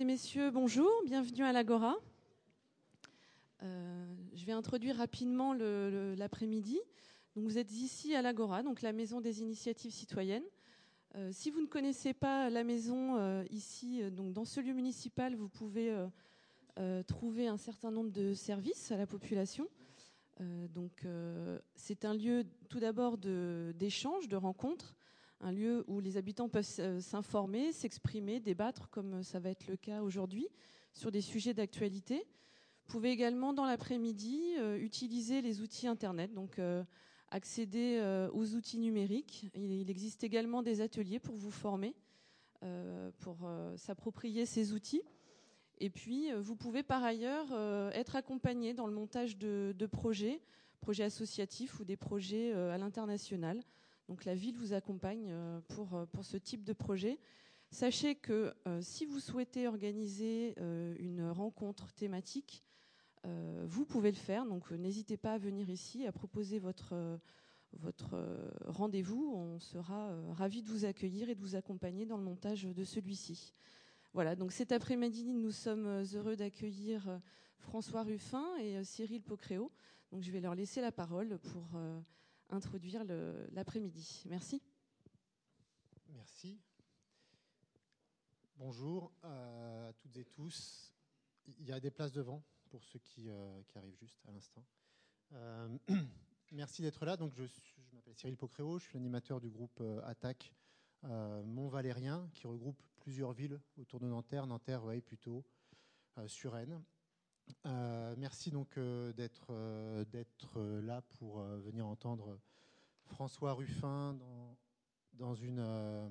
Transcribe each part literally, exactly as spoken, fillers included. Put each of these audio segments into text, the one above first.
Messieurs, bonjour, bienvenue à l'Agora. Euh, je vais introduire rapidement le, le, l'après-midi. Donc vous êtes ici à l'Agora, donc la maison des initiatives citoyennes. Euh, si vous ne connaissez pas la maison euh, ici, euh, donc dans ce lieu municipal, vous pouvez euh, euh, trouver un certain nombre de services à la population. Euh, donc euh, c'est un lieu tout d'abord de, d'échange, de rencontre, un lieu où les habitants peuvent s'informer, s'exprimer, débattre, comme ça va être le cas aujourd'hui, sur des sujets d'actualité. Vous pouvez également, dans l'après-midi, euh, utiliser les outils Internet, donc euh, accéder euh, aux outils numériques. Il, il existe également des ateliers pour vous former, euh, pour euh, s'approprier ces outils. Et puis, euh, vous pouvez par ailleurs euh, être accompagné dans le montage de, de projets, projets associatifs ou des projets euh, à l'international. Donc la ville vous accompagne euh, pour, pour ce type de projet. Sachez que euh, si vous souhaitez organiser euh, une rencontre thématique, euh, vous pouvez le faire. Donc euh, n'hésitez pas à venir ici, à proposer votre, euh, votre euh, rendez-vous. On sera euh, ravis de vous accueillir et de vous accompagner dans le montage de celui-ci. Voilà, donc cet après-midi, nous sommes heureux d'accueillir euh, François Ruffin et euh, Cyril Pocréo. Donc je vais leur laisser la parole pour euh, introduire le, l'après-midi. Merci. Merci. Bonjour euh, à toutes et tous. Il y a des places devant pour ceux qui, euh, qui arrivent juste à l'instant. Euh, merci d'être là. Donc je, je m'appelle Cyril Pocréo, je suis l'animateur du groupe euh, Attaque euh, Mont-Valérien qui regroupe plusieurs villes autour de Nanterre, Nanterre, ouais, plutôt, euh, Suresnes. Euh, merci donc euh, d'être, euh, d'être là pour euh, venir entendre François Ruffin dans, dans une... Euh,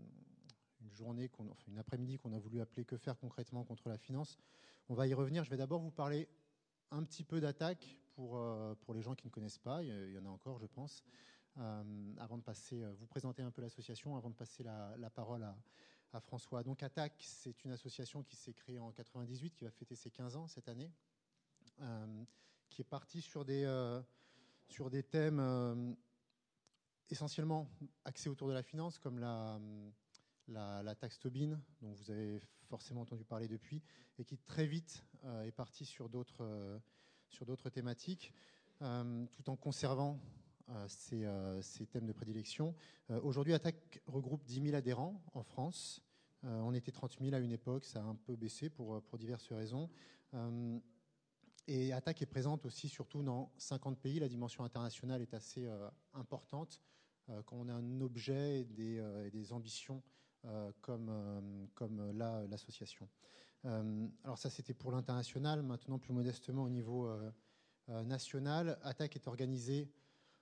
une journée, qu'on, enfin une après-midi qu'on a voulu appeler « Que faire concrètement contre la finance ?» On va y revenir. Je vais d'abord vous parler un petit peu d'Attaque pour, euh, pour les gens qui ne connaissent pas. Il y en a encore, je pense. Euh, avant de passer, vous présenter un peu l'association, avant de passer la, la parole à, à François. Donc Attaque, c'est une association qui s'est créée en quatre-vingt-dix-huit, qui va fêter ses quinze ans cette année, euh, qui est partie sur des, euh, sur des thèmes euh, essentiellement axés autour de la finance, comme la... La, la taxe Tobin, dont vous avez forcément entendu parler depuis, et qui très vite euh, est partie sur d'autres, euh, sur d'autres thématiques, euh, tout en conservant euh, ces, euh, ces thèmes de prédilection. Euh, aujourd'hui, Attaque regroupe dix mille adhérents en France. Euh, on était trente mille à une époque, ça a un peu baissé pour, pour diverses raisons. Euh, et Attaque est présente aussi, surtout dans cinquante pays. La dimension internationale est assez euh, importante euh, quand on a un objet et des, euh, et des ambitions Euh, comme, euh, comme là, l'association. Euh, alors ça, c'était pour l'international. Maintenant, plus modestement, au niveau euh, euh, national, Attaque est organisée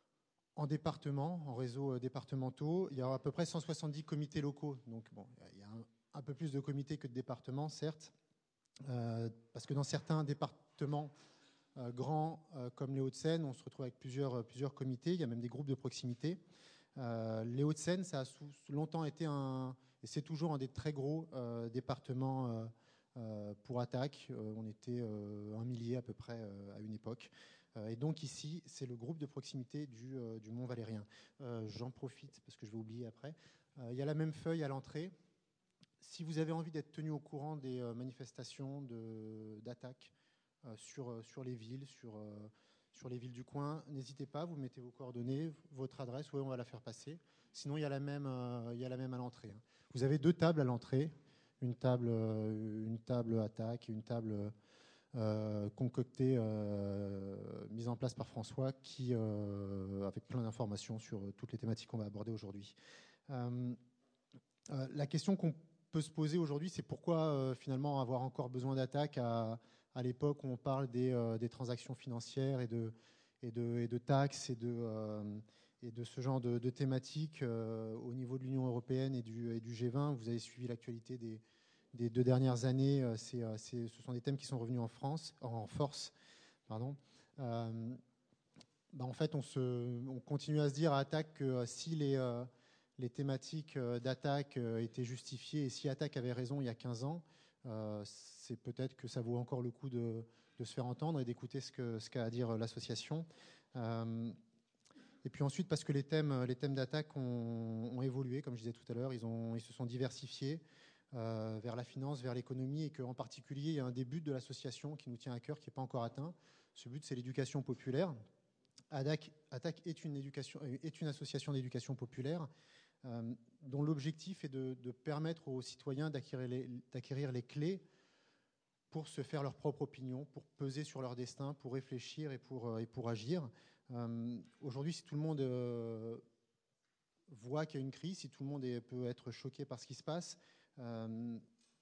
en départements, en réseaux euh, départementaux. Il y a à peu près cent soixante-dix comités locaux. Donc, bon, il y a un, un peu plus de comités que de départements, certes, euh, parce que dans certains départements euh, grands, euh, comme les Hauts-de-Seine, on se retrouve avec plusieurs, plusieurs comités. Il y a même des groupes de proximité. Euh, les Hauts-de-Seine, ça a sous, longtemps été un, et c'est toujours un des très gros euh, départements euh, euh, pour Attaque. Euh, on était euh, un millier à peu près euh, à une époque. Euh, et donc ici, c'est le groupe de proximité du, euh, du Mont-Valérien. Euh, j'en profite parce que je vais oublier après. Euh, il y a la même feuille à l'entrée. Si vous avez envie d'être tenu au courant des euh, manifestations de, d'Attaque euh, sur, sur les villes, sur... Euh, sur les villes du coin, n'hésitez pas, vous mettez vos coordonnées, votre adresse, oui, on va la faire passer. Sinon, il y a la même, euh, il y a la même à l'entrée. Vous avez deux tables à l'entrée, une table, euh, une table Attaque et une table euh, concoctée, euh, mise en place par François, qui, euh, avec plein d'informations sur toutes les thématiques qu'on va aborder aujourd'hui. Euh, euh, la question qu'on peut se poser aujourd'hui, c'est pourquoi euh, finalement avoir encore besoin d'Attaque à à l'époque où on parle des, euh, des transactions financières et de, et de, et de taxes et de, euh, et de ce genre de, de thématiques euh, au niveau de l'Union européenne et du, et du G vingt. Vous avez suivi l'actualité des, des deux dernières années. C'est, c'est, ce sont des thèmes qui sont revenus en, France, en force. Pardon. Euh, bah en fait, on, se, on continue à se dire à Attaque que euh, si les, euh, les thématiques euh, d'Attaque euh, étaient justifiées et si Attaque avait raison il y a quinze ans, Euh, c'est peut-être que ça vaut encore le coup de, de se faire entendre et d'écouter ce, que, ce qu'a à dire l'association. Euh, et puis ensuite, parce que les thèmes, les thèmes d'Attaque ont, ont évolué, comme je disais tout à l'heure, ils, ont, ils se sont diversifiés. euh, vers la finance, vers l'économie, et qu'en particulier, il y a un des buts de l'association qui nous tient à cœur, qui n'est pas encore atteint. Ce but, c'est l'éducation populaire. A D A C, A D A C est, une éducation, est une association d'éducation populaire euh, dont l'objectif est de, de permettre aux citoyens d'acquérir les, d'acquérir les clés pour se faire leur propre opinion, pour peser sur leur destin, pour réfléchir et pour, et pour agir. Euh, aujourd'hui, si tout le monde euh, voit qu'il y a une crise, si tout le monde est, peut être choqué par ce qui se passe, euh,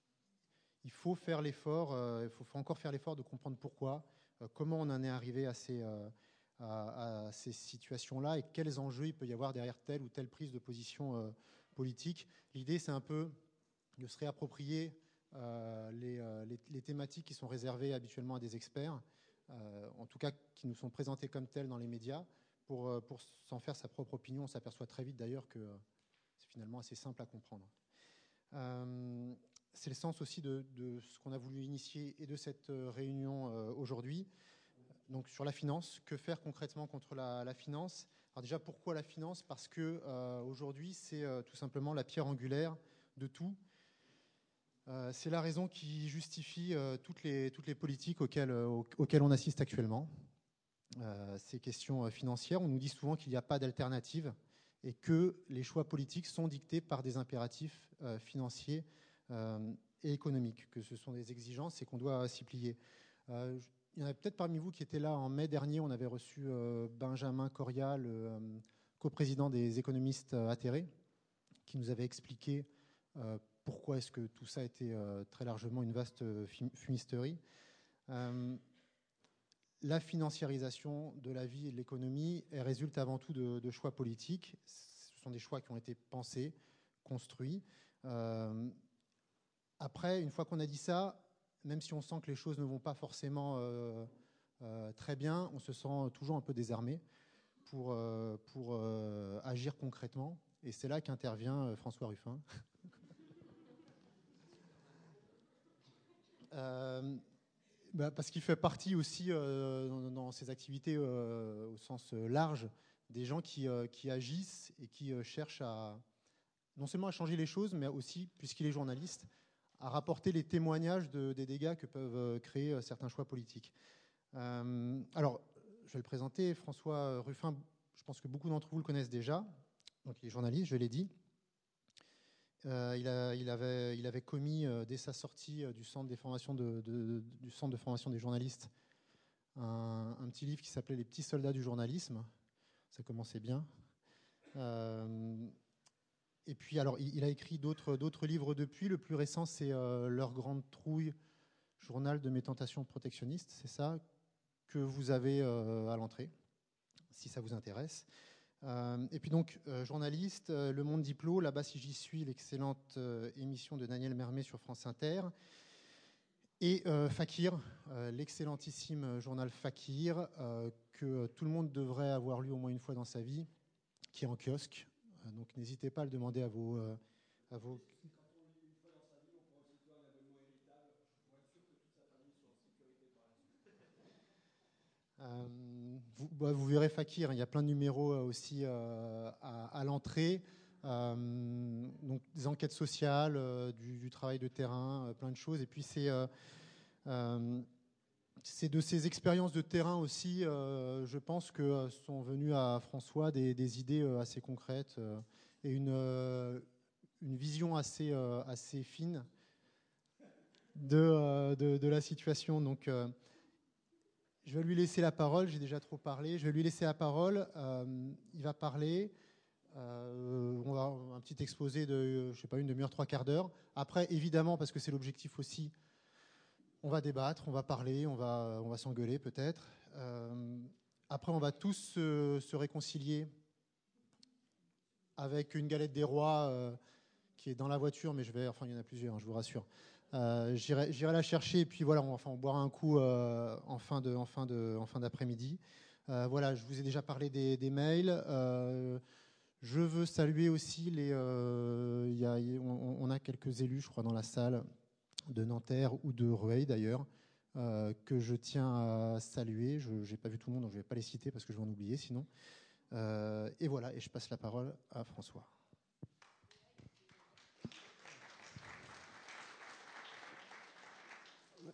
il faut faire l'effort, euh, il faut, faut encore faire l'effort de comprendre pourquoi, euh, comment on en est arrivé à ces, euh, à, à ces situations-là et quels enjeux il peut y avoir derrière telle ou telle prise de position euh, politique. L'idée, c'est un peu de se réapproprier Euh, les, euh, les, les thématiques qui sont réservées habituellement à des experts, euh, en tout cas qui nous sont présentées comme telles dans les médias, pour, euh, pour s'en faire sa propre opinion. On s'aperçoit très vite d'ailleurs que euh, c'est finalement assez simple à comprendre. Euh, c'est le sens aussi de, de ce qu'on a voulu initier et de cette réunion euh, aujourd'hui. Donc sur la finance, que faire concrètement contre la, la finance? Alors déjà, pourquoi la finance? Parce que euh, aujourd'hui, c'est euh, tout simplement la pierre angulaire de tout. Euh, c'est la raison qui justifie euh, toutes, les, toutes les politiques auxquelles, euh, auxquelles on assiste actuellement. Euh, ces questions financières, on nous dit souvent qu'il n'y a pas d'alternative et que les choix politiques sont dictés par des impératifs euh, financiers euh, et économiques, que ce sont des exigences et qu'on doit s'y plier. Euh, il y en a peut-être parmi vous qui étaient là en mai dernier, on avait reçu euh, Benjamin Coria, le euh, coprésident des économistes euh, atterrés, qui nous avait expliqué euh, pourquoi est-ce que tout ça a été euh, très largement une vaste fumisterie. Euh, la financiarisation de la vie et de l'économie, elle résulte avant tout de, de choix politiques. Ce sont des choix qui ont été pensés, construits. Euh, après, une fois qu'on a dit ça, même si on sent que les choses ne vont pas forcément euh, euh, très bien, on se sent toujours un peu désarmé pour, euh, pour euh, agir concrètement. Et c'est là qu'intervient euh, François Ruffin. Euh, bah parce qu'il fait partie aussi euh, dans, dans ses activités euh, au sens large des gens qui, euh, qui agissent et qui euh, cherchent à non seulement à changer les choses, mais aussi, puisqu'il est journaliste, à rapporter les témoignages de, des dégâts que peuvent créer euh, certains choix politiques. Euh, alors, je vais le présenter. François Ruffin, je pense que beaucoup d'entre vous le connaissent déjà. Donc, il est journaliste, je l'ai dit. Euh, il, a, il, avait, il avait commis, euh, dès sa sortie euh, du, centre des formations de, de, du centre de formation des journalistes, un, un petit livre qui s'appelait « Les petits soldats du journalisme ». Ça commençait bien. Euh, et puis, alors, il, il a écrit d'autres, d'autres livres depuis. Le plus récent, c'est euh, « Leur grande trouille, journal de mes tentations protectionnistes ». C'est ça que vous avez euh, à l'entrée, si ça vous intéresse. Euh, et puis donc, euh, journaliste, euh, Le Monde Diplo, là-bas si j'y suis, l'excellente euh, émission de Daniel Mermet sur France Inter. Et euh, Fakir, euh, l'excellentissime journal Fakir, euh, que tout le monde devrait avoir lu au moins une fois dans sa vie, qui est en kiosque. Euh, donc n'hésitez pas à le demander à vos... Euh, à vos... Euh, vous, bah, vous verrez Fakir, il y a plein de numéros aussi euh, à, à l'entrée. Euh, donc des enquêtes sociales, euh, du, du travail de terrain, euh, plein de choses. Et puis c'est, euh, euh, c'est de ces expériences de terrain aussi, euh, je pense que sont venues à François des, des idées euh, assez concrètes euh, et une, euh, une vision assez, euh, assez fine de, euh, de, de la situation. Donc euh, je vais lui laisser la parole, j'ai déjà trop parlé. Je vais lui laisser la parole. Euh, il va parler. Euh, on va avoir un petit exposé de, je sais pas, une demi-heure, trois quarts d'heure. Après, évidemment, parce que c'est l'objectif aussi, on va débattre, on va parler, on va, on va s'engueuler peut-être. Euh, après, on va tous se, se réconcilier avec une galette des rois euh, qui est dans la voiture, mais je vais, enfin, il y en a plusieurs, hein, je vous rassure. Euh, j'irai, j'irai la chercher et puis voilà, on, enfin, on boira un coup euh, en fin de, en fin de, en fin d'après-midi. Euh, voilà, je vous ai déjà parlé des, des mails. Euh, je veux saluer aussi les. Euh, y a, on, on a quelques élus, je crois, dans la salle de Nanterre ou de Rueil d'ailleurs, euh, que je tiens à saluer. Je n'ai pas vu tout le monde, donc je ne vais pas les citer parce que je vais en oublier sinon. Euh, et voilà, et je passe la parole à François.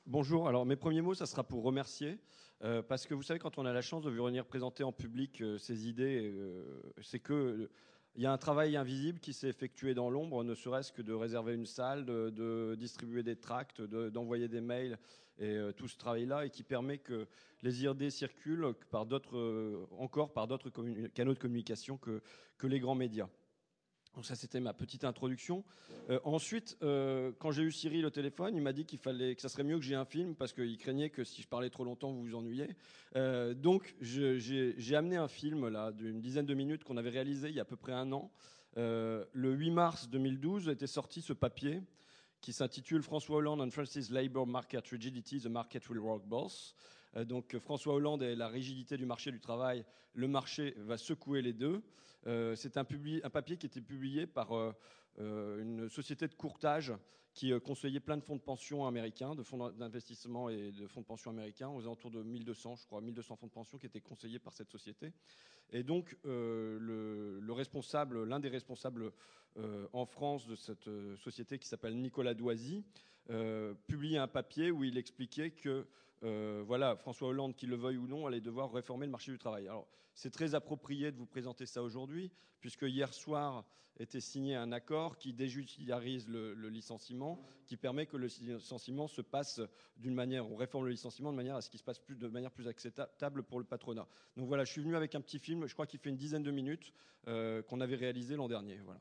Bonjour, alors mes premiers mots, ça sera pour remercier, euh, parce que vous savez, quand on a la chance de venir présenter en public euh, ses idées, euh, c'est que euh, il y a un travail invisible qui s'est effectué dans l'ombre, ne serait-ce que de réserver une salle, de, de distribuer des tracts, de, d'envoyer des mails, et euh, tout ce travail-là, et qui permet que les idées circulent par d'autres, euh, encore par d'autres communi- canaux de communication que, que les grands médias. Donc ça, c'était ma petite introduction. Euh, ensuite, euh, quand j'ai eu Cyril au téléphone, il m'a dit qu'il fallait que ça serait mieux que j'ai un film parce qu'il craignait que si je parlais trop longtemps, vous vous ennuyiez. Euh, donc je, j'ai, j'ai amené un film là d'une dizaine de minutes qu'on avait réalisé il y a à peu près un an. Euh, le huit mars deux mille douze était sorti ce papier qui s'intitule François Hollande and France's Labour Market Rigidity, the Market Will Work Both. Euh, donc François Hollande et la rigidité du marché du travail, le marché va secouer les deux. Euh, c'est un, publi- un papier qui était publié par euh, euh, une société de courtage qui euh, conseillait plein de fonds de pension américains, de fonds d'investissement et de fonds de pension américains, aux alentours de mille deux cents, je crois, mille deux cents fonds de pension qui étaient conseillés par cette société. Et donc, euh, le, le responsable, l'un des responsables euh, en France de cette euh, société qui s'appelle Nicolas Doisy, euh, publie un papier où il expliquait que euh, voilà, François Hollande, qu'il le veuille ou non, allait devoir réformer le marché du travail. Alors, c'est très approprié de vous présenter ça aujourd'hui, puisque hier soir était signé un accord qui déjudiciarise le, le licenciement, qui permet que le licenciement se passe d'une manière, on réforme le licenciement de manière à ce qu'il se passe plus, de manière plus acceptable pour le patronat. Donc voilà, je suis venu avec un petit film, je crois qu'il fait une dizaine de minutes, euh, qu'on avait réalisé l'an dernier. Voilà.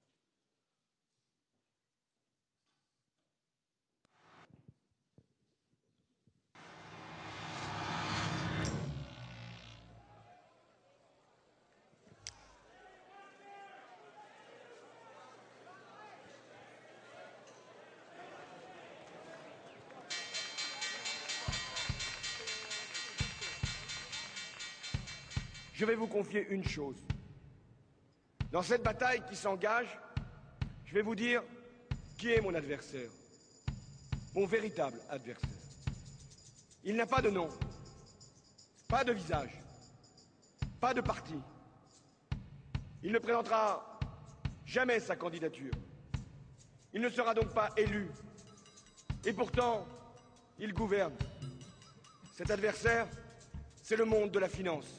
Je vais vous confier une chose. Dans cette bataille qui s'engage, je vais vous dire qui est mon adversaire, mon véritable adversaire. Il n'a pas de nom, pas de visage, pas de parti. Il ne présentera jamais sa candidature. Il ne sera donc pas élu. Et pourtant, il gouverne. Cet adversaire, c'est le monde de la finance.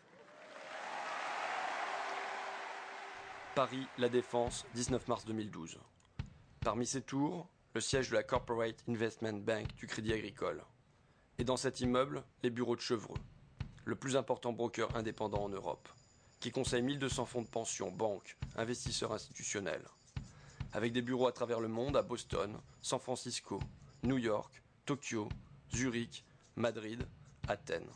Paris, La Défense, dix-neuf mars deux mille douze. Parmi ces tours, le siège de la Corporate Investment Bank du Crédit Agricole. Et dans cet immeuble, les bureaux de Chevreux, le plus important broker indépendant en Europe, qui conseille mille deux cents fonds de pension, banques, investisseurs institutionnels. Avec des bureaux à travers le monde, à Boston, San Francisco, New York, Tokyo, Zurich, Madrid, Athènes.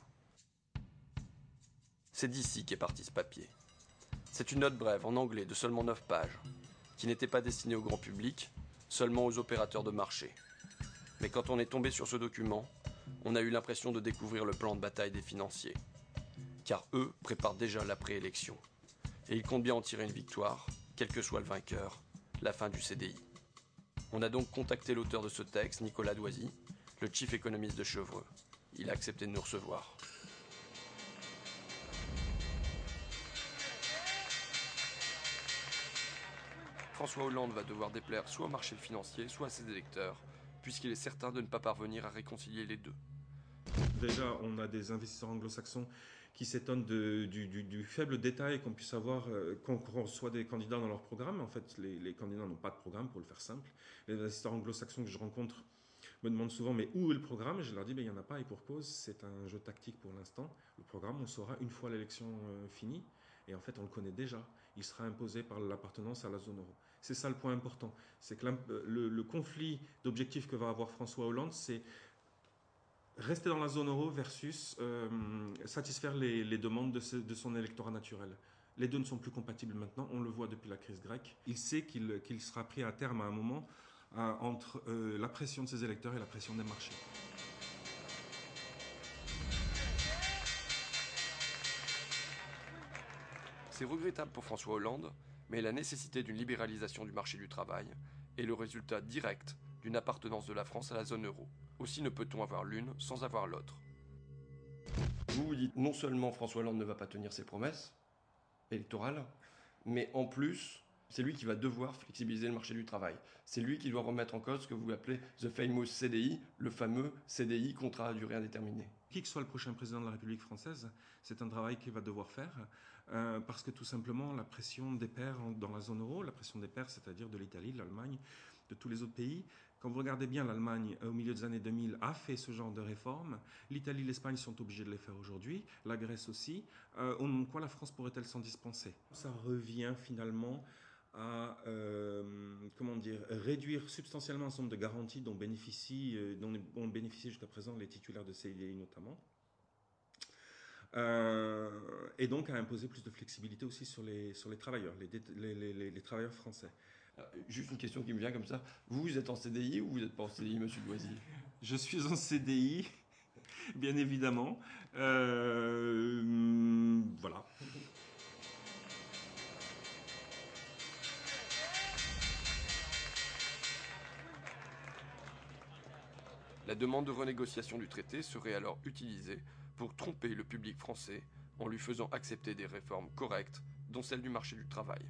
C'est d'ici qu'est parti ce papier. C'est une note brève en anglais de seulement neuf pages, qui n'était pas destinée au grand public, seulement aux opérateurs de marché. Mais quand on est tombé sur ce document, on a eu l'impression de découvrir le plan de bataille des financiers. Car eux préparent déjà la préélection. Et ils comptent bien en tirer une victoire, quel que soit le vainqueur, la fin du C D I. On a donc contacté l'auteur de ce texte, Nicolas Doisy, le chief économiste de Chevreux. Il a accepté de nous recevoir. François Hollande va devoir déplaire soit au marché financier, soit à ses électeurs, puisqu'il est certain de ne pas parvenir à réconcilier les deux. Déjà, on a des investisseurs anglo-saxons qui s'étonnent de, du, du, du faible détail qu'on puisse avoir, euh, qu'on reçoit des candidats dans leur programme. En fait, les, les candidats n'ont pas de programme, pour le faire simple. Les investisseurs anglo-saxons que je rencontre me demandent souvent, mais où est le programme? Et je leur dis, ben, il n'y en a pas, et pour cause, c'est un jeu tactique pour l'instant. Le programme, on saura une fois l'élection euh, finie, et en fait, on le connaît déjà. Il sera imposé par l'appartenance à la zone euro. C'est ça le point important. C'est que le, le conflit d'objectifs que va avoir François Hollande, c'est rester dans la zone euro versus euh, satisfaire les, les demandes de, ce, de son électorat naturel. Les deux ne sont plus compatibles maintenant, on le voit depuis la crise grecque. Il sait qu'il qu'il sera pris à terme à un moment à, entre euh, la pression de ses électeurs et la pression des marchés. C'est regrettable pour François Hollande, mais la nécessité d'une libéralisation du marché du travail est le résultat direct d'une appartenance de la France à la zone euro. Aussi ne peut-on avoir l'une sans avoir l'autre. Vous vous dites, non seulement François Hollande ne va pas tenir ses promesses électorales, mais en plus, C'est lui qui va devoir flexibiliser le marché du travail. C'est lui qui doit remettre en cause ce que vous appelez the famous C D I, le fameux C D I, contrat à durée indéterminée. Qui que soit le prochain président de la République française, c'est un travail qu'il va devoir faire, euh, parce que tout simplement la pression des pairs dans la zone euro, la pression des pairs, c'est-à-dire de l'Italie, de l'Allemagne, de tous les autres pays. Quand vous regardez bien, l'Allemagne, au milieu des années deux mille, a fait ce genre de réformes. L'Italie, l'Espagne sont obligés de les faire aujourd'hui, la Grèce aussi. Euh, au nom de quoi la France pourrait-elle s'en dispenser? Ça revient finalement à euh, comment dire, réduire substantiellement un certain nombre de garanties dont bénéficient, euh, dont ont bénéficié jusqu'à présent les titulaires de C D I notamment. Euh, et donc à imposer plus de flexibilité aussi sur les, sur les travailleurs, les, les, les, les travailleurs français. Juste une question qui me vient comme ça. Vous, vous êtes en C D I ou vous n'êtes pas en C D I, monsieur Loisy? Je suis en C D I, bien évidemment. Euh, voilà. La demande de renégociation du traité serait alors utilisée pour tromper le public français en lui faisant accepter des réformes correctes, dont celle du marché du travail.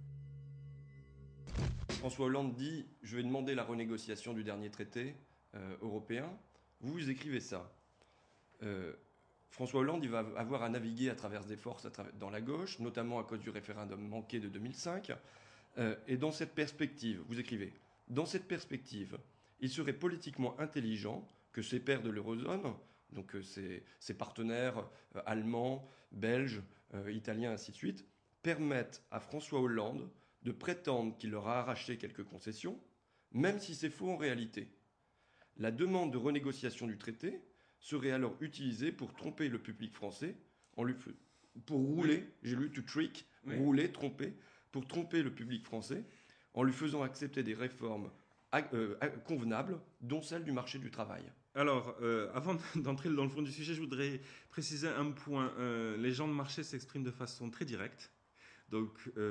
François Hollande dit « Je vais demander la renégociation du dernier traité euh, européen ». Vous, vous écrivez ça. Euh, François Hollande il va avoir à naviguer à travers des forces à travers, dans la gauche, notamment à cause du référendum manqué de deux mille cinq. Euh, et dans cette perspective, vous écrivez « Dans cette perspective, il serait politiquement intelligent que ses pairs de l'eurozone, donc euh, ses, ses partenaires euh, allemands, belges, euh, italiens, ainsi de suite, permettent à François Hollande de prétendre qu'il leur a arraché quelques concessions, même si c'est faux en réalité. La demande de renégociation du traité serait alors utilisée pour tromper le public français, en lui, pour rouler, oui. J'ai lu to trick, oui. rouler, tromper, pour tromper le public français, en lui faisant accepter des réformes euh, convenables, dont celle du marché du travail. Alors, euh, avant d'entrer dans le fond du sujet, je voudrais préciser un point. Euh, les gens de marché s'expriment de façon très directe. Donc,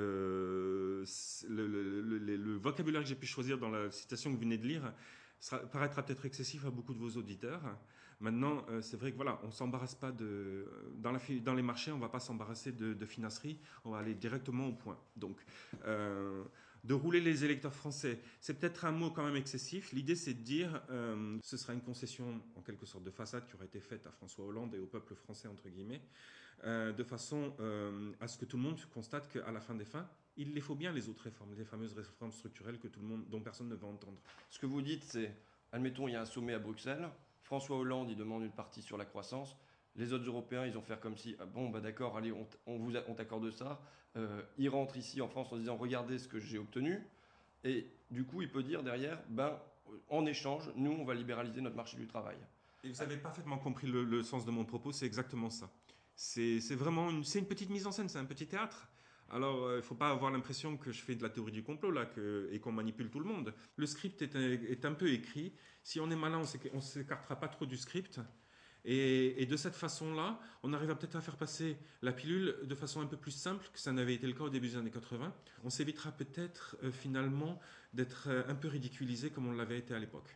euh, le, le, le, le vocabulaire que j'ai pu choisir dans la citation que vous venez de lire sera, paraîtra peut-être excessif à beaucoup de vos auditeurs. Maintenant, euh, c'est vrai que voilà, on s'embarrasse pas de dans, la, dans les marchés, on va pas s'embarrasser de, de finasserie, on va aller directement au point. Donc, euh, de rouler les électeurs français, c'est peut-être un mot quand même excessif. L'idée, c'est de dire, euh, ce sera une concession en quelque sorte de façade qui aurait été faite à François Hollande et au peuple français entre guillemets. Euh, de façon euh, à ce que tout le monde constate qu'à la fin des fins, il les faut bien les autres réformes, les fameuses réformes structurelles que tout le monde, dont personne ne va entendre. Ce que vous dites, c'est, admettons, il y a un sommet à Bruxelles, François Hollande, il demande une partie sur la croissance, les autres Européens, ils vont faire comme si, ah bon, bah d'accord, allez, on, on, vous, on t'accorde ça, euh, ils rentrent ici en France en disant, regardez ce que j'ai obtenu, et du coup, il peut dire derrière, ben, en échange, nous, on va libéraliser notre marché du travail. Et vous avez parfaitement compris le, le sens de mon propos, c'est exactement ça. C'est, c'est vraiment une, c'est une petite mise en scène, c'est un petit théâtre. Alors, il euh, ne faut pas avoir l'impression que je fais de la théorie du complot là, que, et qu'on manipule tout le monde. Le script est, est un peu écrit. Si on est malin, on ne s'écartera pas trop du script. Et, et de cette façon-là, on arrive peut-être à faire passer la pilule de façon un peu plus simple que ça n'avait été le cas au début des années quatre-vingts. On s'évitera peut-être euh, finalement d'être euh, un peu ridiculisé comme on l'avait été à l'époque.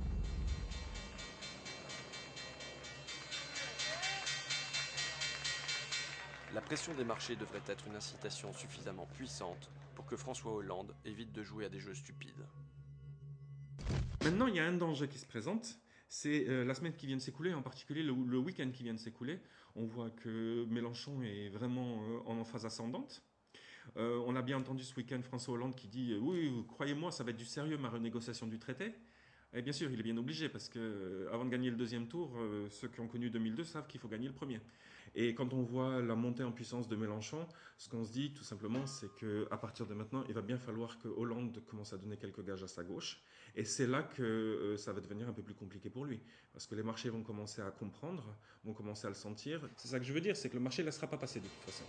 La pression des marchés devrait être une incitation suffisamment puissante pour que François Hollande évite de jouer à des jeux stupides. Maintenant, il y a un danger qui se présente, c'est euh, la semaine qui vient de s'écouler, en particulier le, le week-end qui vient de s'écouler. On voit que Mélenchon est vraiment euh, en phase ascendante. Euh, on a bien entendu ce week-end François Hollande qui dit euh, « Oui, croyez-moi, ça va être du sérieux ma renégociation du traité ». Et bien sûr, il est bien obligé parce que euh, avant de gagner le deuxième tour, euh, ceux qui ont connu deux mille deux savent qu'il faut gagner le premier. Et quand on voit la montée en puissance de Mélenchon, ce qu'on se dit tout simplement, c'est qu'à partir de maintenant, il va bien falloir que Hollande commence à donner quelques gages à sa gauche. Et c'est là que euh, ça va devenir un peu plus compliqué pour lui. Parce que les marchés vont commencer à comprendre, vont commencer à le sentir. C'est ça que je veux dire, c'est que le marché ne laissera pas passer de toute façon.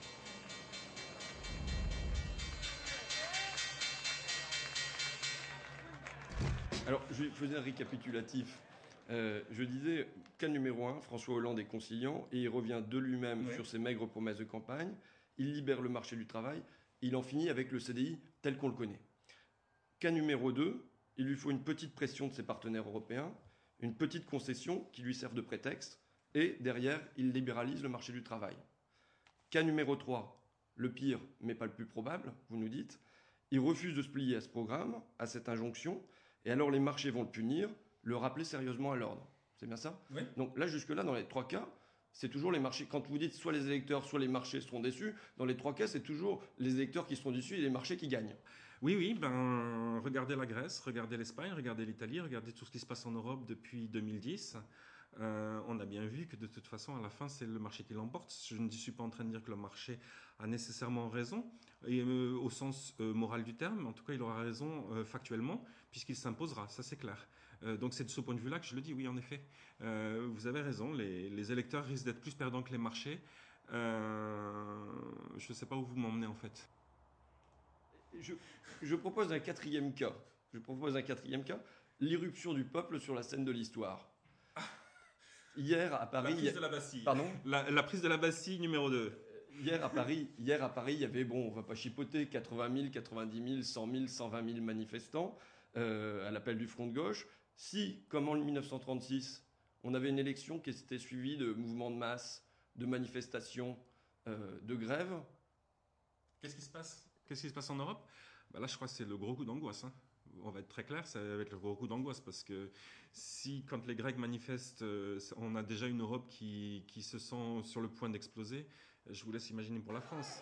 Alors, je faisais un récapitulatif. Euh, je disais, cas numéro un, François Hollande est conciliant et il revient de lui-même oui. sur ses maigres promesses de campagne. Il libère le marché du travail. Il en finit avec le C D I tel qu'on le connaît. Cas numéro deux, il lui faut une petite pression de ses partenaires européens, une petite concession qui lui serve de prétexte, et derrière, il libéralise le marché du travail. Cas numéro trois, le pire, mais pas le plus probable, vous nous dites, Il refuse de se plier à ce programme, à cette injonction, et alors les marchés vont le punir, le rappeler sérieusement à l'ordre. C'est bien ça? Oui. Donc là, jusque-là, dans les trois cas, c'est toujours les marchés. Quand vous dites soit les électeurs, soit les marchés seront déçus, dans les trois cas, c'est toujours les électeurs qui seront déçus et les marchés qui gagnent. Oui, oui, ben, regardez la Grèce, regardez l'Espagne, regardez l'Italie, regardez tout ce qui se passe en Europe depuis deux mille dix. Euh, on a bien vu que de toute façon, à la fin, c'est le marché qui l'emporte. Je ne suis pas en train de dire que le marché a nécessairement raison, et, euh, au sens euh, moral du terme. En tout cas, il aura raison euh, factuellement, puisqu'il s'imposera, ça c'est clair. Euh, donc c'est de ce point de vue-là que je le dis, oui, en effet. Euh, vous avez raison, les, les électeurs risquent d'être plus perdants que les marchés. Euh, je ne sais pas où vous m'emmenez en fait. Je, je propose un quatrième cas. Je propose un quatrième cas, l'irruption du peuple sur la scène de l'histoire. Hier à Paris, la prise de la Bastille. Pardon la, la prise de la Bastille numéro deux. Hier à Paris, hier à Paris, il y avait, bon, on va pas chipoter, quatre-vingt mille, quatre-vingt-dix mille, cent mille, cent vingt mille manifestants euh, à l'appel du Front de gauche. Si, comme en mille neuf cent trente-six, on avait une élection qui s'était suivie de mouvements de masse, de manifestations, euh, de grèves. Qu'est-ce qui se passe Qu'est-ce qui se passe en Europe? Bah là, je crois que c'est le gros coup d'angoisse. Hein. On va être très clair, ça va être le gros coup d'angoisse parce que si, quand les Grecs manifestent, euh, on a déjà une Europe qui, qui se sent sur le point d'exploser, je vous laisse imaginer pour la France.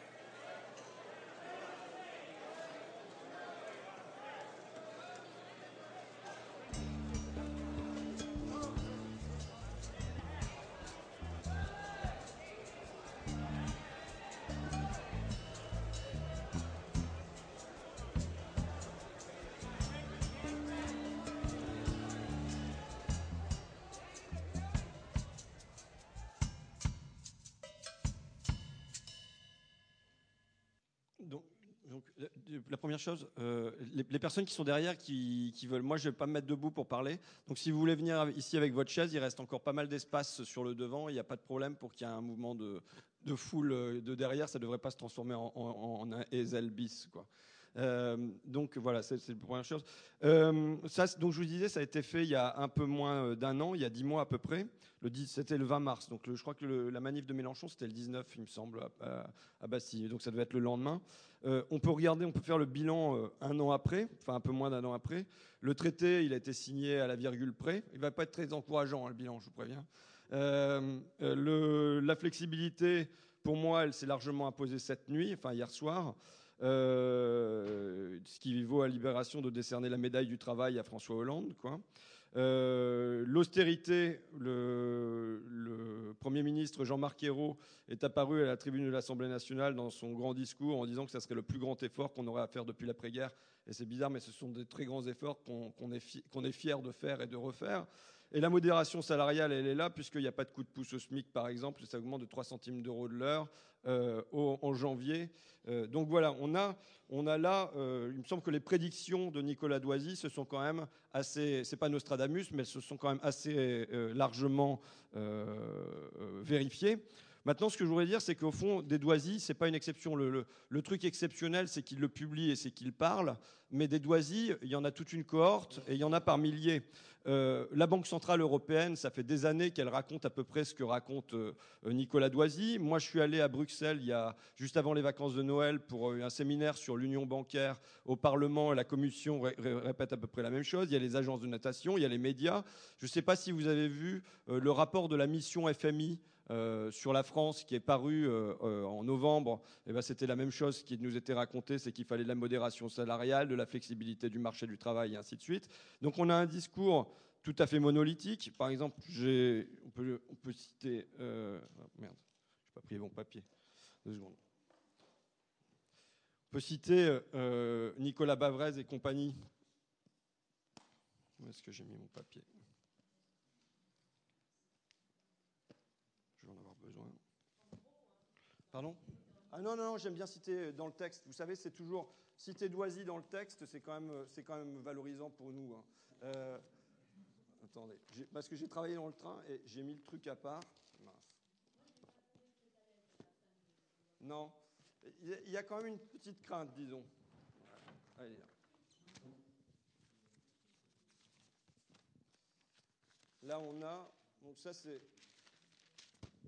Donc, donc, la première chose, euh, les, les personnes qui sont derrière, qui, qui veulent, moi je ne vais pas me mettre debout pour parler, donc si vous voulez venir ici avec votre chaise, il reste encore pas mal d'espace sur le devant, il n'y a pas de problème pour qu'il y ait un mouvement de, de foule de derrière, ça ne devrait pas se transformer en, en, en un Ezel bis, quoi. Euh, donc voilà, c'est, c'est la première chose. Euh, ça, donc je vous disais, ça a été fait il y a un peu moins d'un an, il y a dix mois à peu près. Le dix, c'était le vingt mars. Donc le, je crois que le, la manif de Mélenchon, c'était le dix-neuf, il me semble, à, à, à Bastille. Donc ça devait être le lendemain. Euh, on peut regarder, on peut faire le bilan euh, un an après, enfin un peu moins d'un an après. Le traité, il a été signé à la virgule près. Il ne va pas être très encourageant, hein, le bilan, je vous préviens. Euh, euh, le, la flexibilité, pour moi, elle s'est largement imposée cette nuit, enfin hier soir. Euh, ce qui vaut à Libération de décerner la médaille du travail à François Hollande, quoi. Euh, l'austérité, le, le Premier ministre Jean-Marc Ayrault est apparu à la tribune de l'Assemblée nationale dans son grand discours en disant que ça serait le plus grand effort qu'on aurait à faire depuis l'après-guerre. Et c'est bizarre, mais ce sont des très grands efforts qu'on, qu'on est, fi- qu'on est fier de faire et de refaire. Et la modération salariale, elle est là, puisqu'il n'y a pas de coup de pouce au SMIC, par exemple. Ça augmente de trois centimes d'euros de l'heure euh, au, en janvier. Euh, donc voilà, on a, on a là, euh, il me semble que les prédictions de Nicolas Doisy se sont quand même assez, c'est pas Nostradamus, mais elles se sont quand même assez euh, largement euh, euh, vérifiées. Maintenant, ce que je voudrais dire, c'est qu'au fond, des Doisy, c'est pas une exception. Le, le, le truc exceptionnel, c'est qu'il le publie et c'est qu'il parle. Mais des Doisy, il y en a toute une cohorte et il y en a par milliers. Euh, la Banque Centrale Européenne, ça fait des années qu'elle raconte à peu près ce que raconte euh, Nicolas Doisy. Moi, je suis allé à Bruxelles il y a, juste avant les vacances de Noël pour euh, un séminaire sur l'union bancaire au Parlement. La Commission ré- ré- répète à peu près la même chose. Il y a les agences de notation, il y a les médias. Je ne sais pas si vous avez vu euh, le rapport de la mission F M I Euh, sur la France qui est paru euh, euh, en novembre. Eh ben, c'était la même chose qui nous était raconté, c'est qu'il fallait de la modération salariale, de la flexibilité du marché du travail et ainsi de suite. Donc on a un discours tout à fait monolithique. Par exemple, j'ai, on, peut, on peut citer... Euh, oh, merde, je n'ai pas pris les bons papiers. Deux secondes. On peut citer euh, Nicolas Bavrez et compagnie. Où est-ce que j'ai mis mon papier ? Je vais en avoir besoin. Pardon ? Ah non, non, j'aime bien citer dans le texte. Vous savez, c'est toujours... Citer Doisy dans le texte, c'est quand même, c'est quand même valorisant pour nous. Hein. Euh, attendez, j'ai, parce que j'ai travaillé dans le train et j'ai mis le truc à part. Mince. Non, il y a quand même une petite crainte, disons. Allez, là. Là, on a... Donc ça, c'est...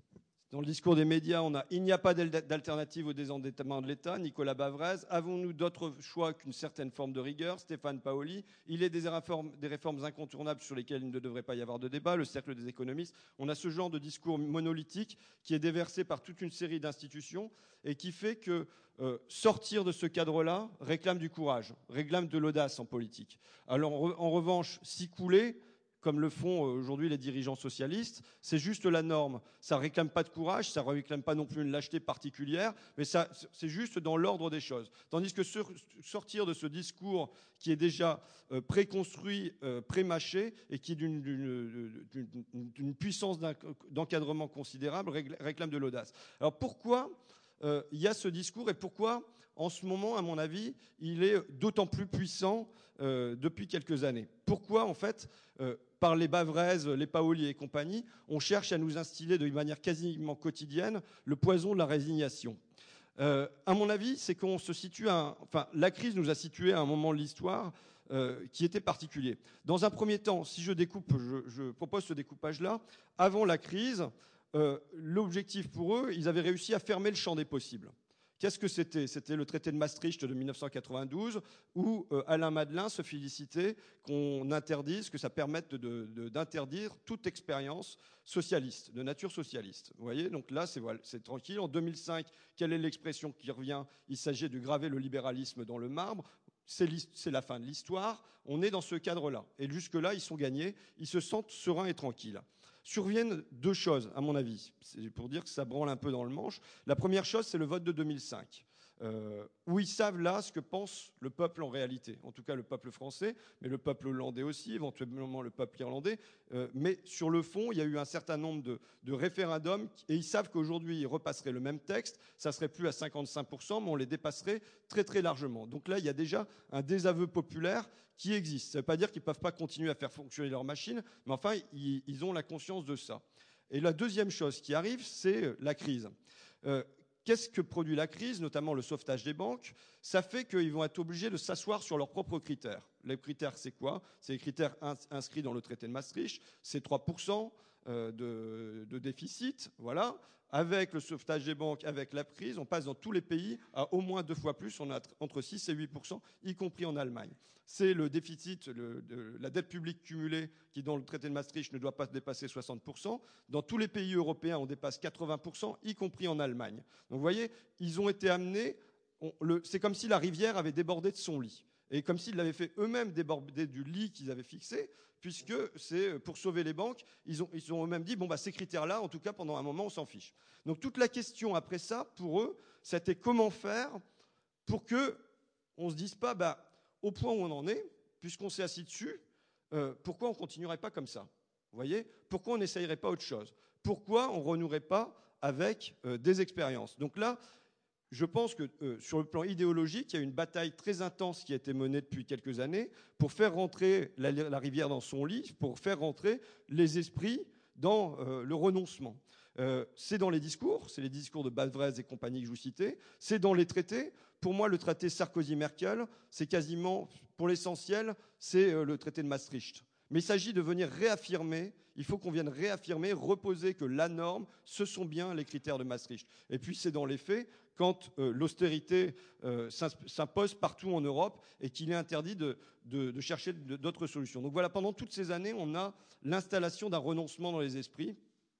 Dans le discours des médias, on a « il n'y a pas d'alternative au désendettement de l'État », Nicolas Bavrez. Avons-nous d'autres choix qu'une certaine forme de rigueur, Stéphane Paoli. Il est des réformes, des réformes incontournables sur lesquelles il ne devrait pas y avoir de débat, le cercle des économistes. On a ce genre de discours monolithique qui est déversé par toute une série d'institutions et qui fait que euh, sortir de ce cadre-là réclame du courage, réclame de l'audace en politique. Alors en, en revanche, s'y couler, comme le font aujourd'hui les dirigeants socialistes, c'est juste la norme. Ça ne réclame pas de courage, ça ne réclame pas non plus une lâcheté particulière, mais ça, c'est juste dans l'ordre des choses. Tandis que sur, sortir de ce discours qui est déjà euh, préconstruit, euh, prémâché, et qui est d'une, d'une, d'une, d'une puissance d'encadrement considérable, réclame de l'audace. Alors pourquoi euh, il y a ce discours et pourquoi, en ce moment, à mon avis, il est d'autant plus puissant euh, depuis quelques années? Pourquoi, en fait, euh, par les Bavrez, les Paoli et compagnie, on cherche à nous instiller de manière quasiment quotidienne le poison de la résignation. Euh, à mon avis, c'est qu'on se situe à un, enfin, la crise nous a situés à un moment de l'histoire euh, qui était particulier. Dans un premier temps, si je découpe, je, je propose ce découpage-là, avant la crise, euh, l'objectif pour eux, ils avaient réussi à fermer le champ des possibles. Qu'est-ce que c'était? C'était le traité de Maastricht de mille neuf cent quatre-vingt-douze où euh, Alain Madelin se félicitait qu'on interdise, que ça permette de, de, d'interdire toute expérience socialiste, de nature socialiste. Vous voyez, donc là, c'est, voilà, c'est tranquille. En deux mille cinq, quelle est l'expression qui revient? Il s'agit de graver le libéralisme dans le marbre. C'est, c'est la fin de l'histoire. On est dans ce cadre-là. Et jusque-là, ils sont gagnés. Ils se sentent sereins et tranquilles. Surviennent deux choses, à mon avis, c'est pour dire que ça branle un peu dans le manche. La première chose, c'est le vote de deux mille cinq, euh, où ils savent là ce que pense le peuple en réalité, en tout cas le peuple français, mais le peuple hollandais aussi, éventuellement le peuple irlandais. Euh, mais sur le fond, il y a eu un certain nombre de, de référendums, et ils savent qu'aujourd'hui, ils repasseraient le même texte, ça serait plus à cinquante-cinq pour cent, mais on les dépasserait très très largement. Donc là, il y a déjà un désaveu populaire qui existe. Ça ne veut pas dire qu'ils ne peuvent pas continuer à faire fonctionner leur machine, mais enfin, ils, ils ont la conscience de ça. Et la deuxième chose qui arrive, c'est la crise. Euh, qu'est-ce que produit la crise, notamment le sauvetage des banques? Ça fait qu'ils vont être obligés de s'asseoir sur leurs propres critères. Les critères, c'est quoi? C'est les critères ins- inscrits dans le traité de Maastricht. C'est trois pour cent euh, de, de déficit, voilà. Avec le sauvetage des banques, avec la crise, on passe dans tous les pays à au moins deux fois plus. On a entre six et huit pour cent, y compris en Allemagne. C'est le déficit, le, de, la dette publique cumulée qui, dans le traité de Maastricht, ne doit pas dépasser soixante pour cent. Dans tous les pays européens, on dépasse quatre-vingts pour cent, y compris en Allemagne. Donc vous voyez, ils ont été amenés, on, le, c'est comme si la rivière avait débordé de son lit. Et comme s'ils l'avaient fait eux-mêmes déborder du lit qu'ils avaient fixé, puisque c'est pour sauver les banques, ils ont, ils ont eux-mêmes dit, bon, bah, ces critères-là, en tout cas, pendant un moment, on s'en fiche. Donc toute la question après ça, pour eux, c'était comment faire pour qu'on ne se dise pas, bah, au point où on en est, puisqu'on s'est assis dessus, euh, pourquoi on ne continuerait pas comme ça? Vous voyez? Pourquoi on n'essayerait pas autre chose? Pourquoi on ne renouerait pas avec euh, des expériences? Donc là, je pense que euh, sur le plan idéologique, il y a une bataille très intense qui a été menée depuis quelques années pour faire rentrer la, la rivière dans son lit, pour faire rentrer les esprits dans euh, le renoncement. Euh, c'est dans les discours, c'est les discours de Bavrez et compagnie que je vous citais, c'est dans les traités. Pour moi, le traité Sarkozy-Merkel, c'est quasiment, pour l'essentiel, c'est euh, le traité de Maastricht. Mais il s'agit de venir réaffirmer, il faut qu'on vienne réaffirmer, reposer que la norme, ce sont bien les critères de Maastricht. Et puis c'est dans les faits, quand euh, l'austérité euh, s'impose partout en Europe et qu'il est interdit de, de, de chercher d'autres solutions. Donc voilà, pendant toutes ces années, on a l'installation d'un renoncement dans les esprits,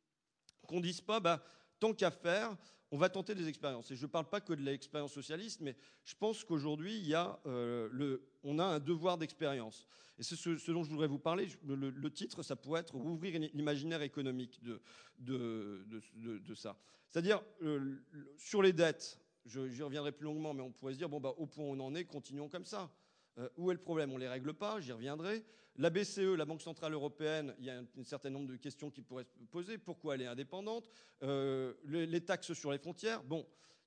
qu'on ne dise pas, bah, tant qu'à faire, on va tenter des expériences. Et je ne parle pas que de l'expérience socialiste, mais je pense qu'aujourd'hui, il y a, euh, le, on a un devoir d'expérience. Et c'est ce, ce dont je voudrais vous parler. Le, le titre, ça pourrait être « Rouvrir l'imaginaire économique de, de, de, de, de ça ». C'est-à-dire, euh, sur les dettes, je, j'y reviendrai plus longuement, mais on pourrait se dire, bon, bah, au point où on en est, continuons comme ça. Euh, où est le problème? On ne les règle pas, j'y reviendrai. La B C E, la Banque Centrale Européenne, il y a un, un certain nombre de questions qui pourraient se poser. Pourquoi elle est indépendante? euh, les, les taxes sur les frontières. Bon,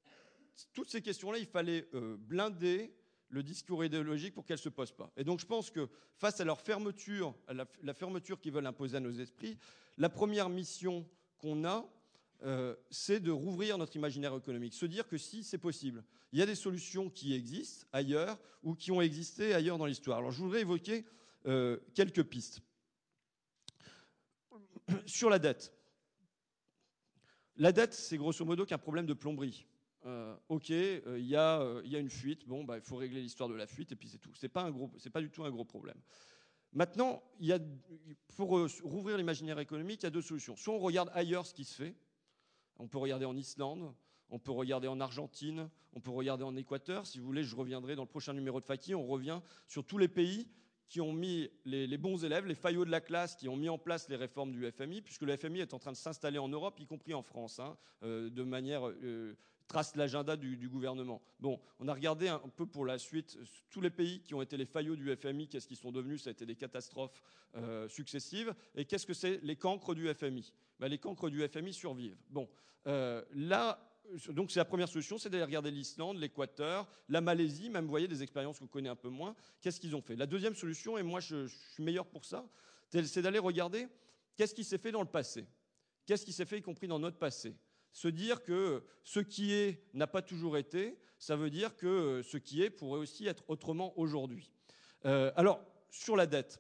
toutes ces questions-là, il fallait euh, blinder le discours idéologique pour qu'elles ne se posent pas. Et donc je pense que face à leur fermeture, à la, la fermeture qu'ils veulent imposer à nos esprits, la première mission qu'on a, euh, c'est de rouvrir notre imaginaire économique. Se dire que si c'est possible, il y a des solutions qui existent ailleurs ou qui ont existé ailleurs dans l'histoire. Alors je voudrais évoquer euh, quelques pistes. Sur la dette. La dette, c'est grosso modo qu'un problème de plomberie. Euh, ok, il euh, y, euh, y a une fuite, bon, bah, il faut régler l'histoire de la fuite et puis c'est tout. C'est pas un gros, c'est pas du tout un gros problème. Maintenant, y a, pour euh, rouvrir l'imaginaire économique, il y a deux solutions. Soit on regarde ailleurs ce qui se fait. On peut regarder en Islande, on peut regarder en Argentine, on peut regarder en Équateur. Si vous voulez, je reviendrai dans le prochain numéro de Faki. On revient sur tous les pays qui ont mis les, les bons élèves, les faillots de la classe, qui ont mis en place les réformes du F M I, puisque le F M I est en train de s'installer en Europe, y compris en France, hein, euh, de manière... Euh, trace l'agenda du, du gouvernement. Bon, on a regardé un peu pour la suite tous les pays qui ont été les faillots du F M I, qu'est-ce qu'ils sont devenus, ça a été des catastrophes euh, successives. Et qu'est-ce que c'est les cancres du F M I? Ben, les cancres du F M I survivent. Bon, euh, là, donc c'est la première solution, c'est d'aller regarder l'Islande, l'Équateur, la Malaisie, même vous voyez des expériences qu'on connaît un peu moins. Qu'est-ce qu'ils ont fait? La deuxième solution, et moi je, je suis meilleur pour ça, c'est d'aller regarder qu'est-ce qui s'est fait dans le passé. Qu'est-ce qui s'est fait y compris dans notre passé? Se dire que ce qui est n'a pas toujours été, ça veut dire que ce qui est pourrait aussi être autrement aujourd'hui. Euh, alors, sur la dette,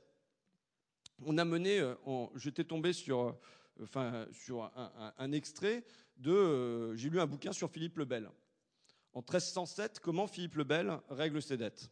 on a mené, on, j'étais tombé sur, euh, enfin, sur un, un, un extrait de, euh, j'ai lu un bouquin sur Philippe le Bel. En treize cent sept, comment Philippe le Bel règle ses dettes.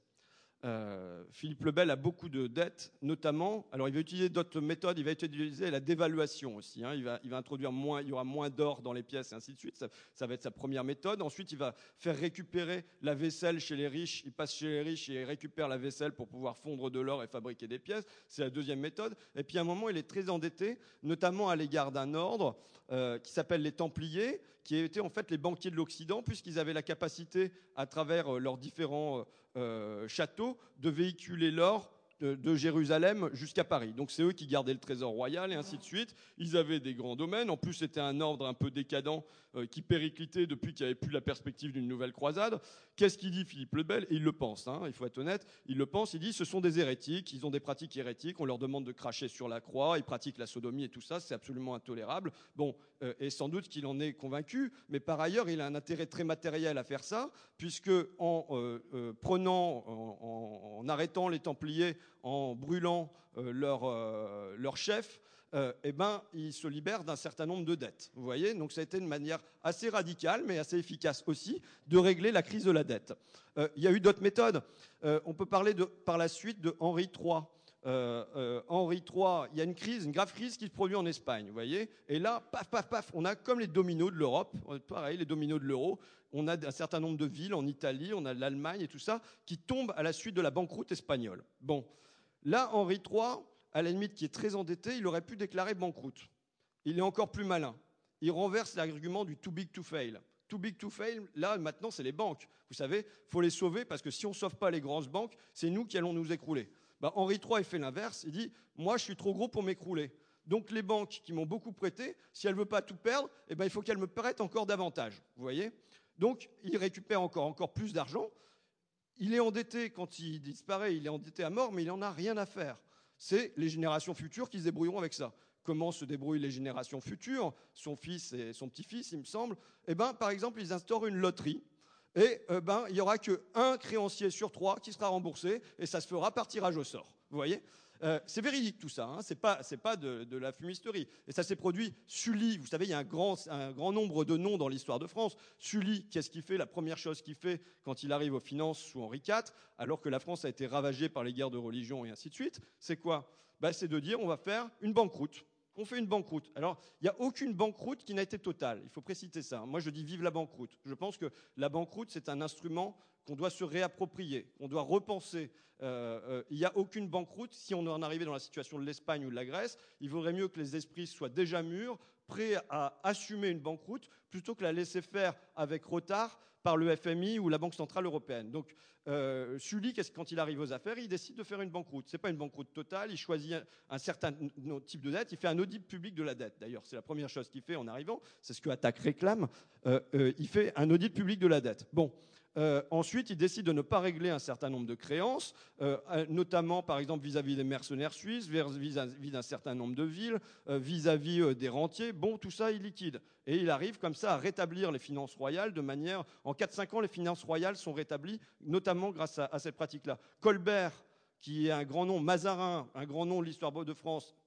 Euh, Philippe le Bel a beaucoup de dettes, notamment, alors il va utiliser d'autres méthodes, il va utiliser la dévaluation aussi, hein, il, va, il va introduire moins, il y aura moins d'or dans les pièces et ainsi de suite, ça, ça va être sa première méthode. Ensuite, il va faire récupérer la vaisselle chez les riches, il passe chez les riches et il récupère la vaisselle pour pouvoir fondre de l'or et fabriquer des pièces, c'est la deuxième méthode. Et puis à un moment, il est très endetté, notamment à l'égard d'un ordre euh, qui s'appelle les Templiers, qui étaient en fait les banquiers de l'Occident, puisqu'ils avaient la capacité, à travers leurs différents euh, châteaux, de véhiculer l'or de, de Jérusalem jusqu'à Paris. Donc c'est eux qui gardaient le trésor royal et ainsi de suite. Ils avaient des grands domaines. En plus, c'était un ordre un peu décadent euh, qui périclitait depuis qu'il n'y avait plus la perspective d'une nouvelle croisade. Qu'est-ce qu'il dit Philippe le Bel? Et il le pense, hein, il faut être honnête, il le pense, il dit ce sont des hérétiques, ils ont des pratiques hérétiques, on leur demande de cracher sur la croix, ils pratiquent la sodomie et tout ça, c'est absolument intolérable. Bon, euh, et sans doute qu'il en est convaincu, mais par ailleurs, il a un intérêt très matériel à faire ça, puisque en euh, euh, prenant, en, en, en arrêtant les Templiers, en brûlant euh, leur, euh, leur chef, euh, eh ben, il se libère d'un certain nombre de dettes. Vous voyez, donc ça a été une manière assez radicale, mais assez efficace aussi, de régler la crise de la dette. Euh, il y a eu d'autres méthodes. Euh, on peut parler de, par la suite de Henri trois. Euh, euh, Henri trois, il y a une crise, une grave crise qui se produit en Espagne, vous voyez. Et là, paf, paf, paf, on a comme les dominos de l'Europe, pareil, les dominos de l'euro. On a un certain nombre de villes en Italie, on a l'Allemagne et tout ça, qui tombent à la suite de la banqueroute espagnole. Bon, là, Henri trois, à la limite, qui est très endetté, il aurait pu déclarer banqueroute. Il est encore plus malin. Il renverse l'argument du too big to fail. Too big to fail, là, maintenant, c'est les banques. Vous savez, il faut les sauver parce que si on ne sauve pas les grandes banques, c'est nous qui allons nous écrouler. Ben, Henri trois, il fait l'inverse. Il dit, moi, je suis trop gros pour m'écrouler. Donc, les banques qui m'ont beaucoup prêté, si elles ne veulent pas tout perdre, eh ben, il faut qu'elles me prêtent encore davantage. Vous voyez? Donc, il récupère encore, encore plus d'argent. Il est endetté quand il disparaît, il est endetté à mort, mais il n'en a rien à faire. C'est les générations futures qui se débrouilleront avec ça. Comment se débrouillent les générations futures? Son fils et son petit-fils, il me semble. Eh ben, par exemple, ils instaurent une loterie. Et eh ben, il n'y aura qu'un créancier sur trois qui sera remboursé, et ça se fera par tirage au sort. Vous voyez? Euh, c'est véridique tout ça, hein, c'est pas, c'est pas de, de la fumisterie. Et ça s'est produit. Sully, vous savez, il y a un grand, un grand nombre de noms dans l'histoire de France. Sully, qu'est-ce qu'il fait? La première chose qu'il fait quand il arrive aux finances sous Henri quatre, alors que la France a été ravagée par les guerres de religion et ainsi de suite, c'est quoi? Ben, c'est de dire on va faire une banqueroute. On fait une banqueroute. Alors, il n'y a aucune banqueroute qui n'a été totale. Il faut préciser ça. Moi, je dis vive la banqueroute. Je pense que la banqueroute, c'est un instrument qu'on doit se réapproprier, qu'on doit repenser. Euh, euh, il n'y a aucune banqueroute. Si on en arrivait dans la situation de l'Espagne ou de la Grèce, il vaudrait mieux que les esprits soient déjà mûrs, prêts à assumer une banqueroute, plutôt que la laisser faire avec retard par le F M I ou la Banque Centrale Européenne. Donc, euh, Sully, quand il arrive aux affaires, il décide de faire une banqueroute. Ce n'est pas une banqueroute totale, il choisit un, un certain type de dette, il fait un audit public de la dette. D'ailleurs, c'est la première chose qu'il fait en arrivant, c'est ce que Attaque réclame, euh, euh, il fait un audit public de la dette. Bon. Euh, ensuite, il décide de ne pas régler un certain nombre de créances, euh, notamment, par exemple, vis-à-vis des mercenaires suisses, vis-à-vis d'un certain nombre de villes, euh, vis-à-vis euh, des rentiers. Bon, tout ça, il liquide. Et il arrive comme ça à rétablir les finances royales de manière... En quatre cinq ans, les finances royales sont rétablies, notamment grâce à, à cette pratique-là. Colbert, qui est un grand nom, Mazarin, un grand nom de l'histoire de France,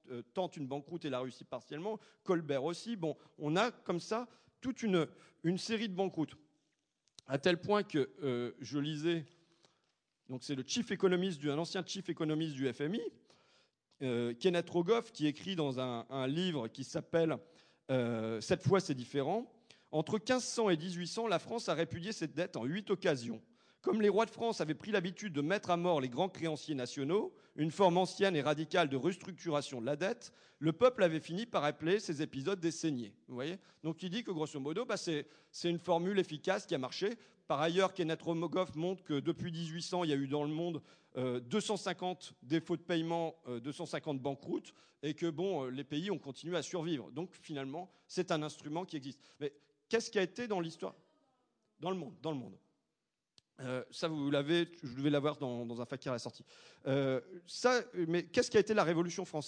euh, tente une banqueroute et la réussit partiellement. Colbert aussi. Bon, on a comme ça toute une, une série de banqueroutes. À tel point que euh, je lisais, donc c'est le chief économiste, du, un ancien chief économiste du F M I, euh, Kenneth Rogoff, qui écrit dans un, un livre qui s'appelle euh, « Cette fois c'est différent ». Entre quinze cents et dix-huit cents, la France a répudié cette dette en huit occasions. Comme les rois de France avaient pris l'habitude de mettre à mort les grands créanciers nationaux, une forme ancienne et radicale de restructuration de la dette, le peuple avait fini par appeler ces épisodes des saignées. Vous voyez ? Donc il dit que grosso modo, bah, c'est, c'est une formule efficace qui a marché. Par ailleurs, Kenneth Rogoff montre que depuis dix-huit cents, il y a eu dans le monde euh, deux cent cinquante défauts de paiement, euh, deux cent cinquante banqueroutes, et que bon, euh, les pays ont continué à survivre. Donc finalement, c'est un instrument qui existe. Mais qu'est-ce qui a été dans l'histoire ? Dans le monde, dans le monde. Euh, ça, vous l'avez, je devais l'avoir dans, dans un fakir à la sortie. Euh, ça, mais qu'est-ce qui a été la Révolution française ?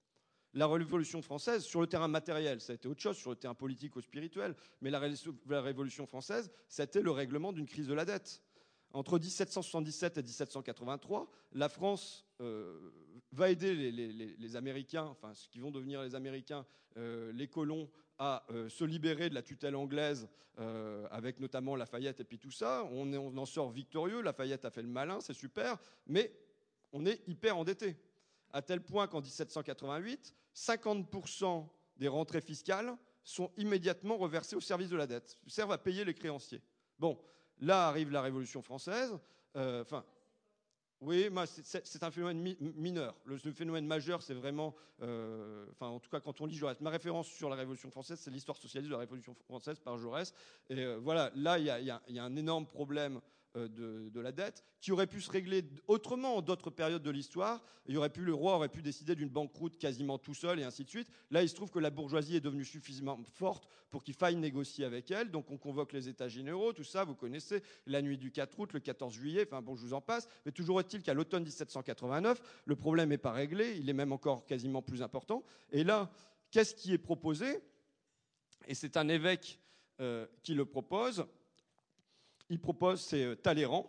La Révolution française, sur le terrain matériel, ça a été autre chose, sur le terrain politique ou spirituel, mais la, la Révolution française, ça a été le règlement d'une crise de la dette. Entre dix-sept cent soixante-dix-sept et dix-sept cent quatre-vingt-trois, la France euh, va aider les, les, les, les Américains, enfin ce qui vont devenir les Américains, euh, les colons, à euh, se libérer de la tutelle anglaise, euh, avec notamment Lafayette et puis tout ça. On, est, on en sort victorieux, Lafayette a fait le malin, c'est super, mais on est hyper endetté. À tel point qu'en dix-sept cent quatre-vingt-huit, cinquante pour cent des rentrées fiscales sont immédiatement reversées au service de la dette, servent à payer les créanciers. Bon, là arrive la Révolution française, euh, enfin... Oui, c'est un phénomène mi mineur. Le, le phénomène majeur, c'est vraiment... Euh, enfin, en tout cas, quand on lit Jaurès. Ma référence sur la Révolution française, c'est l'histoire socialiste de la Révolution française par Jaurès. Et euh, voilà, là, il y, y, y a un énorme problème euh, de, de la dette qui aurait pu se régler autrement en d'autres périodes de l'histoire. Il aurait pu, le roi aurait pu décider d'une banqueroute quasiment tout seul et ainsi de suite. Là, il se trouve que la bourgeoisie est devenue suffisamment forte pour qu'il faille négocier avec elle. Donc, on convoque les États généraux, tout ça, vous connaissez, la nuit du quatre août, le quatorze juillet, enfin bon, je vous en passe. Mais toujours est-il qu'à l'automne dix-sept cent quatre-vingt-neuf, le problème n'est pas réglé, il est même encore quasiment plus important. Et là, qu'est-ce qui est proposé ? Et c'est un évêque euh, qui le propose. Il propose, c'est euh, Talleyrand,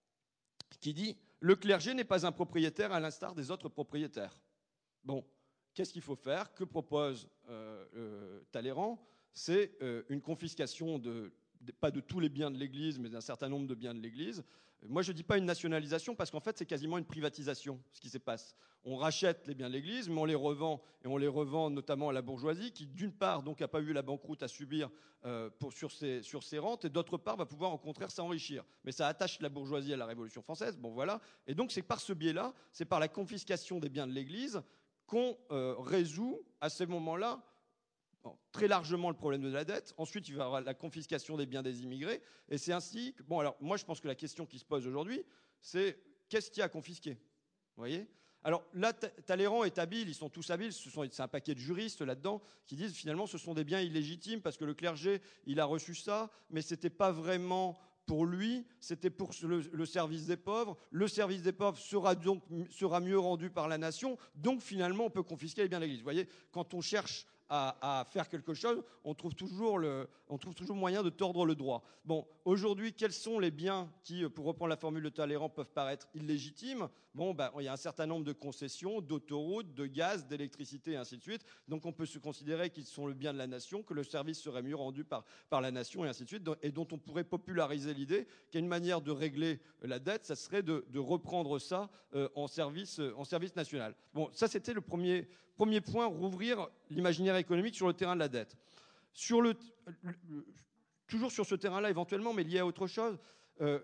qui dit « Le clergé n'est pas un propriétaire à l'instar des autres propriétaires ». Bon, qu'est-ce qu'il faut faire ? Que propose euh, euh, Talleyrand ? C'est euh, une confiscation, de, de, pas de tous les biens de l'Église, mais d'un certain nombre de biens de l'Église. Moi, je ne dis pas une nationalisation, parce qu'en fait, c'est quasiment une privatisation, ce qui se passe. On rachète les biens de l'Église, mais on les revend, et on les revend notamment à la bourgeoisie, qui, d'une part, donc, n'a pas eu la banqueroute à subir euh, pour, sur, ses, sur ses rentes, et d'autre part, va pouvoir, au contraire, s'enrichir. Mais ça attache la bourgeoisie à la Révolution française, bon, voilà. Et donc, c'est par ce biais-là, c'est par la confiscation des biens de l'Église qu'on euh, résout, à ce moment-là, Bon, très largement le problème de la dette. Ensuite, il va y avoir la confiscation des biens des immigrés. Et c'est ainsi que... Bon, alors, moi, je pense que la question qui se pose aujourd'hui, c'est qu'est-ce qu'il y a à confisquer ? Vous voyez ? Alors, là, Talleyrand est habile, ils sont tous habiles. Ce sont, c'est un paquet de juristes là-dedans qui disent, finalement, ce sont des biens illégitimes parce que le clergé, il a reçu ça, mais ce n'était pas vraiment... pour lui, c'était pour le, le service des pauvres. Le service des pauvres sera donc sera mieux rendu par la nation. Donc, finalement, on peut confisquer les biens de l'Église. Vous voyez, quand on cherche à, à faire quelque chose, on trouve toujours le, on trouve toujours moyen de tordre le droit. Bon, aujourd'hui, quels sont les biens qui, pour reprendre la formule de Talleyrand, peuvent paraître illégitimes ? Bon, ben, il y a un certain nombre de concessions, d'autoroutes, de gaz, d'électricité, et ainsi de suite. Donc, on peut se considérer qu'ils sont le bien de la nation, que le service serait mieux rendu par, par la nation, et ainsi de suite, et dont on pourrait populariser l'idée qu'il y a une manière de régler la dette, ça serait de, de reprendre ça euh, en, service, euh, en service national. Bon, ça, c'était le premier, premier point, rouvrir l'imaginaire économique sur le terrain de la dette. Sur le, le, toujours sur ce terrain-là, éventuellement, mais lié à autre chose, euh,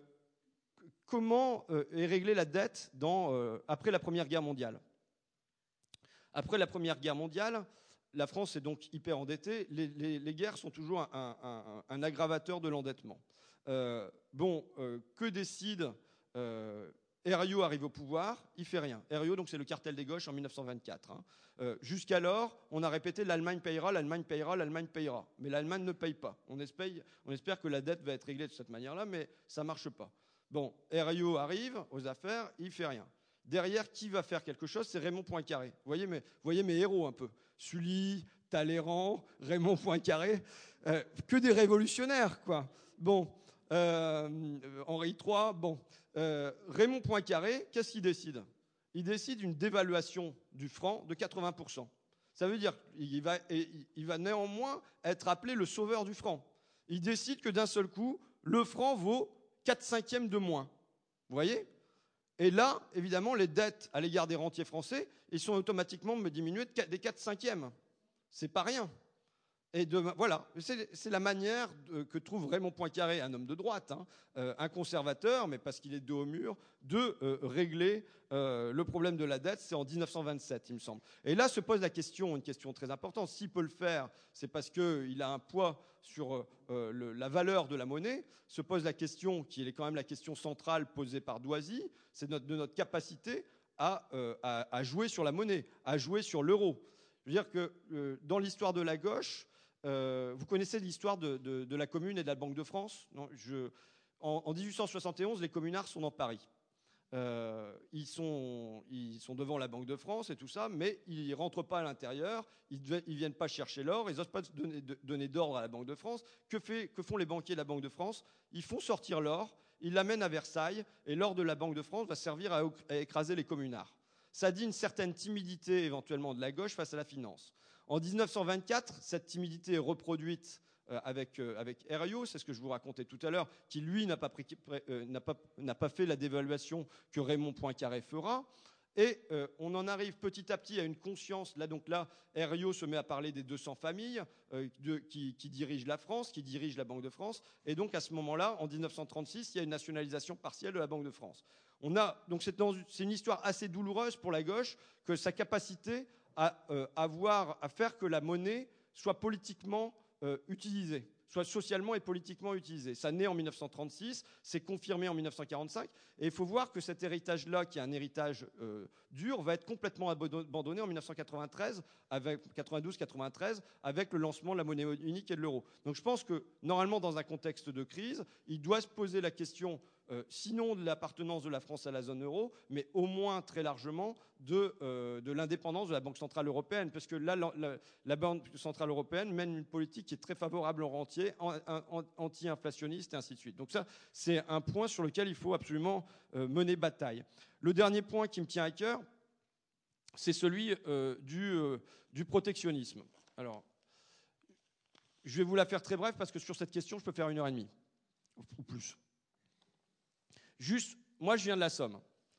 comment euh, est réglée la dette dans, euh, après la Première Guerre mondiale ? Après la Première Guerre mondiale, la France est donc hyper endettée. Les, les, les guerres sont toujours un, un, un, un aggravateur de l'endettement. Euh, bon, euh, que décide euh, Herriot arrive au pouvoir, il fait rien. Herriot, donc c'est le cartel des gauches en mille neuf cent vingt-quatre. Hein. Euh, jusqu'alors, on a répété l'Allemagne payera, l'Allemagne payera, l'Allemagne payera. Mais l'Allemagne ne paye pas. On espère, on espère que la dette va être réglée de cette manière-là, mais ça marche pas. Bon, Herriot arrive aux affaires, il fait rien. Derrière, qui va faire quelque chose ? C'est Raymond Poincaré. Vous voyez mes, vous voyez mes héros un peu. Sully, Talleyrand, Raymond Poincaré, euh, que des révolutionnaires, quoi. Bon, euh, Henri trois, bon. Euh, Raymond Poincaré, qu'est-ce qu'il décide ? il décide une dévaluation du franc de quatre-vingts pour cent. Ça veut dire qu'il va, il va néanmoins être appelé le sauveur du franc. Il décide que d'un seul coup, le franc vaut quatre cinquièmes de moins. Vous voyez ? Et là, évidemment, les dettes à l'égard des rentiers français, ils sont automatiquement diminués des quatre cinquièmes. C'est pas rien. Et de, voilà, c'est, c'est la manière de, que trouve Raymond Poincaré, un homme de droite, hein, euh, un conservateur, mais parce qu'il est dos au mur, de euh, régler euh, le problème de la dette. C'est en dix-neuf cent vingt-sept, il me semble. Et là se pose la question, une question très importante. S'il peut le faire, c'est parce qu'il a un poids sur euh, le, la valeur de la monnaie. Se pose la question, qui est quand même la question centrale posée par Doisy, c'est notre, de notre capacité à, euh, à, à jouer sur la monnaie, à jouer sur l'euro. Je veux dire que euh, dans l'histoire de la gauche, Euh, vous connaissez l'histoire de, de, de la Commune et de la Banque de France ? Non, je, en, en dix-huit cent soixante et onze, les communards sont dans Paris. Euh, ils, sont, ils sont devant la Banque de France et tout ça, mais ils ne rentrent pas à l'intérieur, ils ne viennent pas chercher l'or, ils n'osent pas donner, de, donner d'ordre à la Banque de France. Que, fait, que font les banquiers de la Banque de France ? Ils font sortir l'or, ils l'amènent à Versailles, et l'or de la Banque de France va servir à, à écraser les communards. Ça dit une certaine timidité éventuellement de la gauche face à la finance. En dix-neuf cent vingt-quatre, cette timidité est reproduite euh, avec, euh, avec Herriot, c'est ce que je vous racontais tout à l'heure, qui lui n'a pas, pris, euh, n'a pas, n'a pas fait la dévaluation que Raymond Poincaré fera. Et euh, on en arrive petit à petit à une conscience. Là, donc là, Herriot se met à parler des deux cents familles euh, de, qui, qui dirigent la France, qui dirigent la Banque de France. Et donc à ce moment-là, en dix-neuf cent trente-six, il y a une nationalisation partielle de la Banque de France. On a, donc c'est, dans, c'est une histoire assez douloureuse pour la gauche que sa capacité à, euh, avoir, à faire que la monnaie soit politiquement euh, utilisée, soit socialement et politiquement utilisée. Ça naît en dix-neuf cent trente-six, c'est confirmé en dix-neuf cent quarante-cinq, et il faut voir que cet héritage-là, qui est un héritage euh, dur, va être complètement abandonné en dix-neuf cent quatre-vingt-treize, avec quatre-vingt-douze quatre-vingt-treize, avec le lancement de la monnaie unique et de l'euro. Donc je pense que, normalement, dans un contexte de crise, il doit se poser la question Euh, sinon de l'appartenance de la France à la zone euro, mais au moins très largement de, euh, de l'indépendance de la Banque Centrale Européenne, parce que là, la, la, la Banque Centrale Européenne mène une politique qui est très favorable aux rentiers, anti-inflationniste et ainsi de suite. Donc ça, c'est un point sur lequel il faut absolument euh, mener bataille. Le dernier point qui me tient à cœur, c'est celui euh, du, euh, du protectionnisme. Alors, je vais vous la faire très brève, parce que sur cette question, je peux faire une heure et demie, ou plus. Juste, moi je viens de la Somme.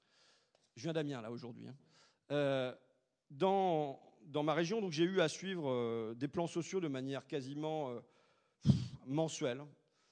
Je viens d'Amiens là aujourd'hui. Hein. Euh, dans, dans ma région, donc j'ai eu à suivre euh, des plans sociaux de manière quasiment euh, pff, mensuelle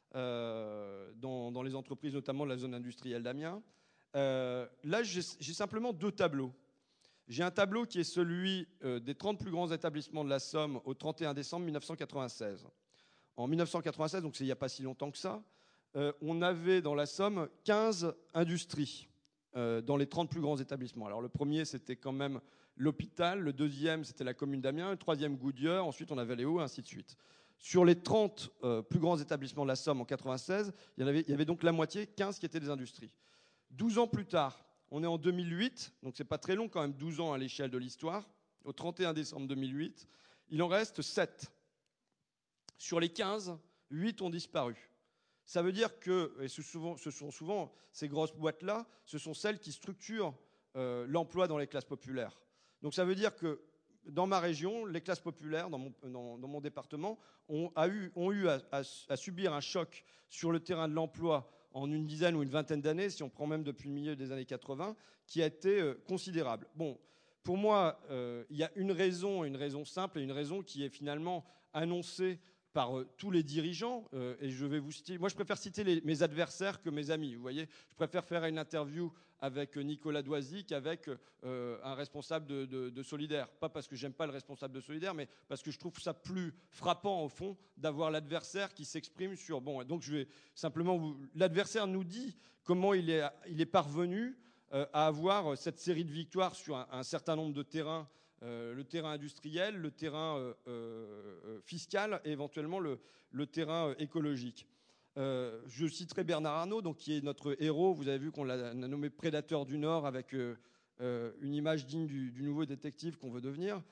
euh, dans, dans les entreprises, notamment de la zone industrielle d'Amiens. Euh, là, j'ai, j'ai simplement deux tableaux. J'ai un tableau qui est celui euh, des trente plus grands établissements de la Somme au trente et un décembre mille neuf cent quatre-vingt-seize. En mille neuf cent quatre-vingt-seize, donc c'est il n'y a pas si longtemps que ça. Euh, on avait dans la Somme quinze industries euh, dans les trente plus grands établissements. Alors le premier, c'était quand même l'hôpital, le deuxième, c'était la commune d'Amiens, le troisième, Goudieur, ensuite on avait les Hauts, et ainsi de suite. Sur les trente euh, plus grands établissements de la Somme en quatre-vingt-seize, il y, en avait, il y avait donc la moitié, quinze qui étaient des industries. douze ans plus tard, on est en deux mille huit, donc c'est pas très long quand même, douze ans à l'échelle de l'histoire, au trente et un décembre deux mille huit, il en reste sept. Sur les quinze, huit ont disparu. Ça veut dire que, et ce, souvent, ce sont souvent ces grosses boîtes-là, ce sont celles qui structurent euh, l'emploi dans les classes populaires. Donc ça veut dire que dans ma région, les classes populaires, dans mon, dans, dans mon département, ont, a eu, ont eu à, à, à subir un choc sur le terrain de l'emploi en une dizaine ou une vingtaine d'années, si on prend même depuis le milieu des années quatre-vingts, qui a été euh, considérable. Bon, pour moi, euh, il y a une raison, une raison simple et une raison qui est finalement annoncée par euh, tous les dirigeants, euh, et je vais vous citer, moi je préfère citer les, mes adversaires que mes amis, vous voyez, je préfère faire une interview avec Nicolas Doisy qu'avec euh, un responsable de, de, de Solidaire, pas parce que j'aime pas le responsable de Solidaire, mais parce que je trouve ça plus frappant au fond d'avoir l'adversaire qui s'exprime sur, bon, donc je vais simplement vous, l'adversaire nous dit comment il est, il est parvenu euh, à avoir cette série de victoires sur un, un certain nombre de terrains. Euh, le terrain industriel, le terrain euh, euh, fiscal et éventuellement le, le terrain euh, écologique. Euh, je citerai Bernard Arnault, donc, qui est notre héros. Vous avez vu qu'on l'a nommé prédateur du Nord avec euh, euh, une image digne du, du nouveau détective qu'on veut devenir.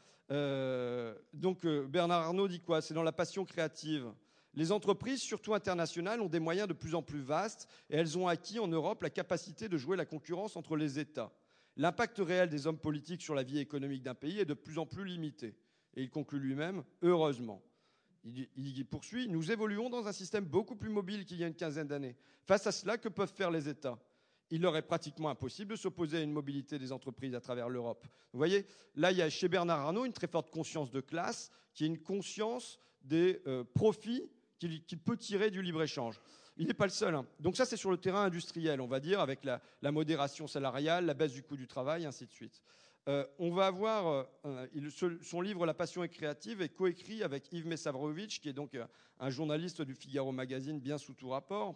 Euh, donc euh, Bernard Arnault dit quoi ? C'est dans la passion créative. Les entreprises, surtout internationales, ont des moyens de plus en plus vastes et elles ont acquis en Europe la capacité de jouer la concurrence entre les États. L'impact réel des hommes politiques sur la vie économique d'un pays est de plus en plus limité. Et il conclut lui-même, heureusement. Il, il poursuit, nous évoluons dans un système beaucoup plus mobile qu'il y a une quinzaine d'années. Face à cela, que peuvent faire les États ? Il leur est pratiquement impossible de s'opposer à une mobilité des entreprises à travers l'Europe. Vous voyez, là, il y a chez Bernard Arnault une très forte conscience de classe, qui est une conscience des euh, profits qu'il, qu'il peut tirer du libre-échange. Il n'est pas le seul. Hein. Donc ça, c'est sur le terrain industriel, on va dire, avec la, la modération salariale, la baisse du coût du travail, ainsi de suite. Euh, on va avoir euh, il, son livre « La passion est créative » est coécrit avec Yves Messarovitch, qui est donc euh, un journaliste du Figaro Magazine, bien sous tout rapport.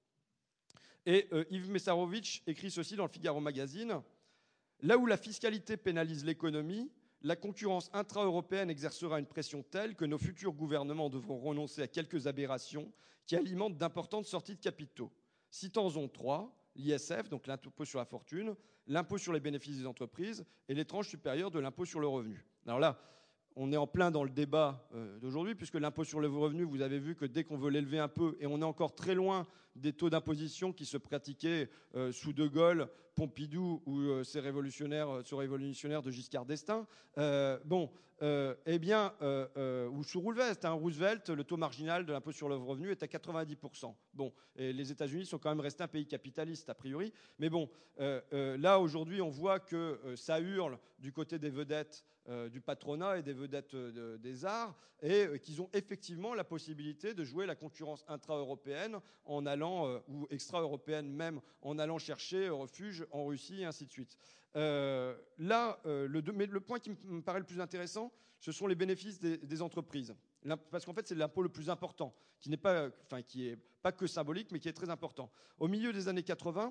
Et euh, Yves Messarovitch écrit ceci dans le Figaro Magazine. « Là où la fiscalité pénalise l'économie, la concurrence intra-européenne exercera une pression telle que nos futurs gouvernements devront renoncer à quelques aberrations qui alimentent d'importantes sorties de capitaux. Citons-en trois, l'I S F, donc l'impôt sur la fortune, l'impôt sur les bénéfices des entreprises et les tranches supérieures de l'impôt sur le revenu. » Alors là, on est en plein dans le débat euh, d'aujourd'hui, puisque l'impôt sur le revenu, vous avez vu que dès qu'on veut l'élever un peu, et on est encore très loin des taux d'imposition qui se pratiquaient euh, sous De Gaulle, Pompidou ou euh, ces révolutionnaires, euh, ce révolutionnaire de Giscard d'Estaing, euh, bon, euh, eh bien, euh, euh, ou sous Roosevelt, hein, Roosevelt, le taux marginal de l'impôt sur le revenu est à quatre-vingt-dix pour cent. Bon, et les États-Unis sont quand même restés un pays capitaliste a priori, mais bon, euh, euh, là aujourd'hui, on voit que euh, ça hurle du côté des vedettes. Euh, du patronat et des vedettes euh, de, des arts, et euh, qu'ils ont effectivement la possibilité de jouer la concurrence intra-européenne en allant, euh, ou extra-européenne même, en allant chercher refuge en Russie, et ainsi de suite. Euh, là, euh, le, mais le point qui me paraît le plus intéressant, ce sont les bénéfices des, des entreprises. Parce qu'en fait, c'est l'impôt le plus important, qui n'est pas, enfin, qui est pas que symbolique, mais qui est très important. Au milieu des années quatre-vingts,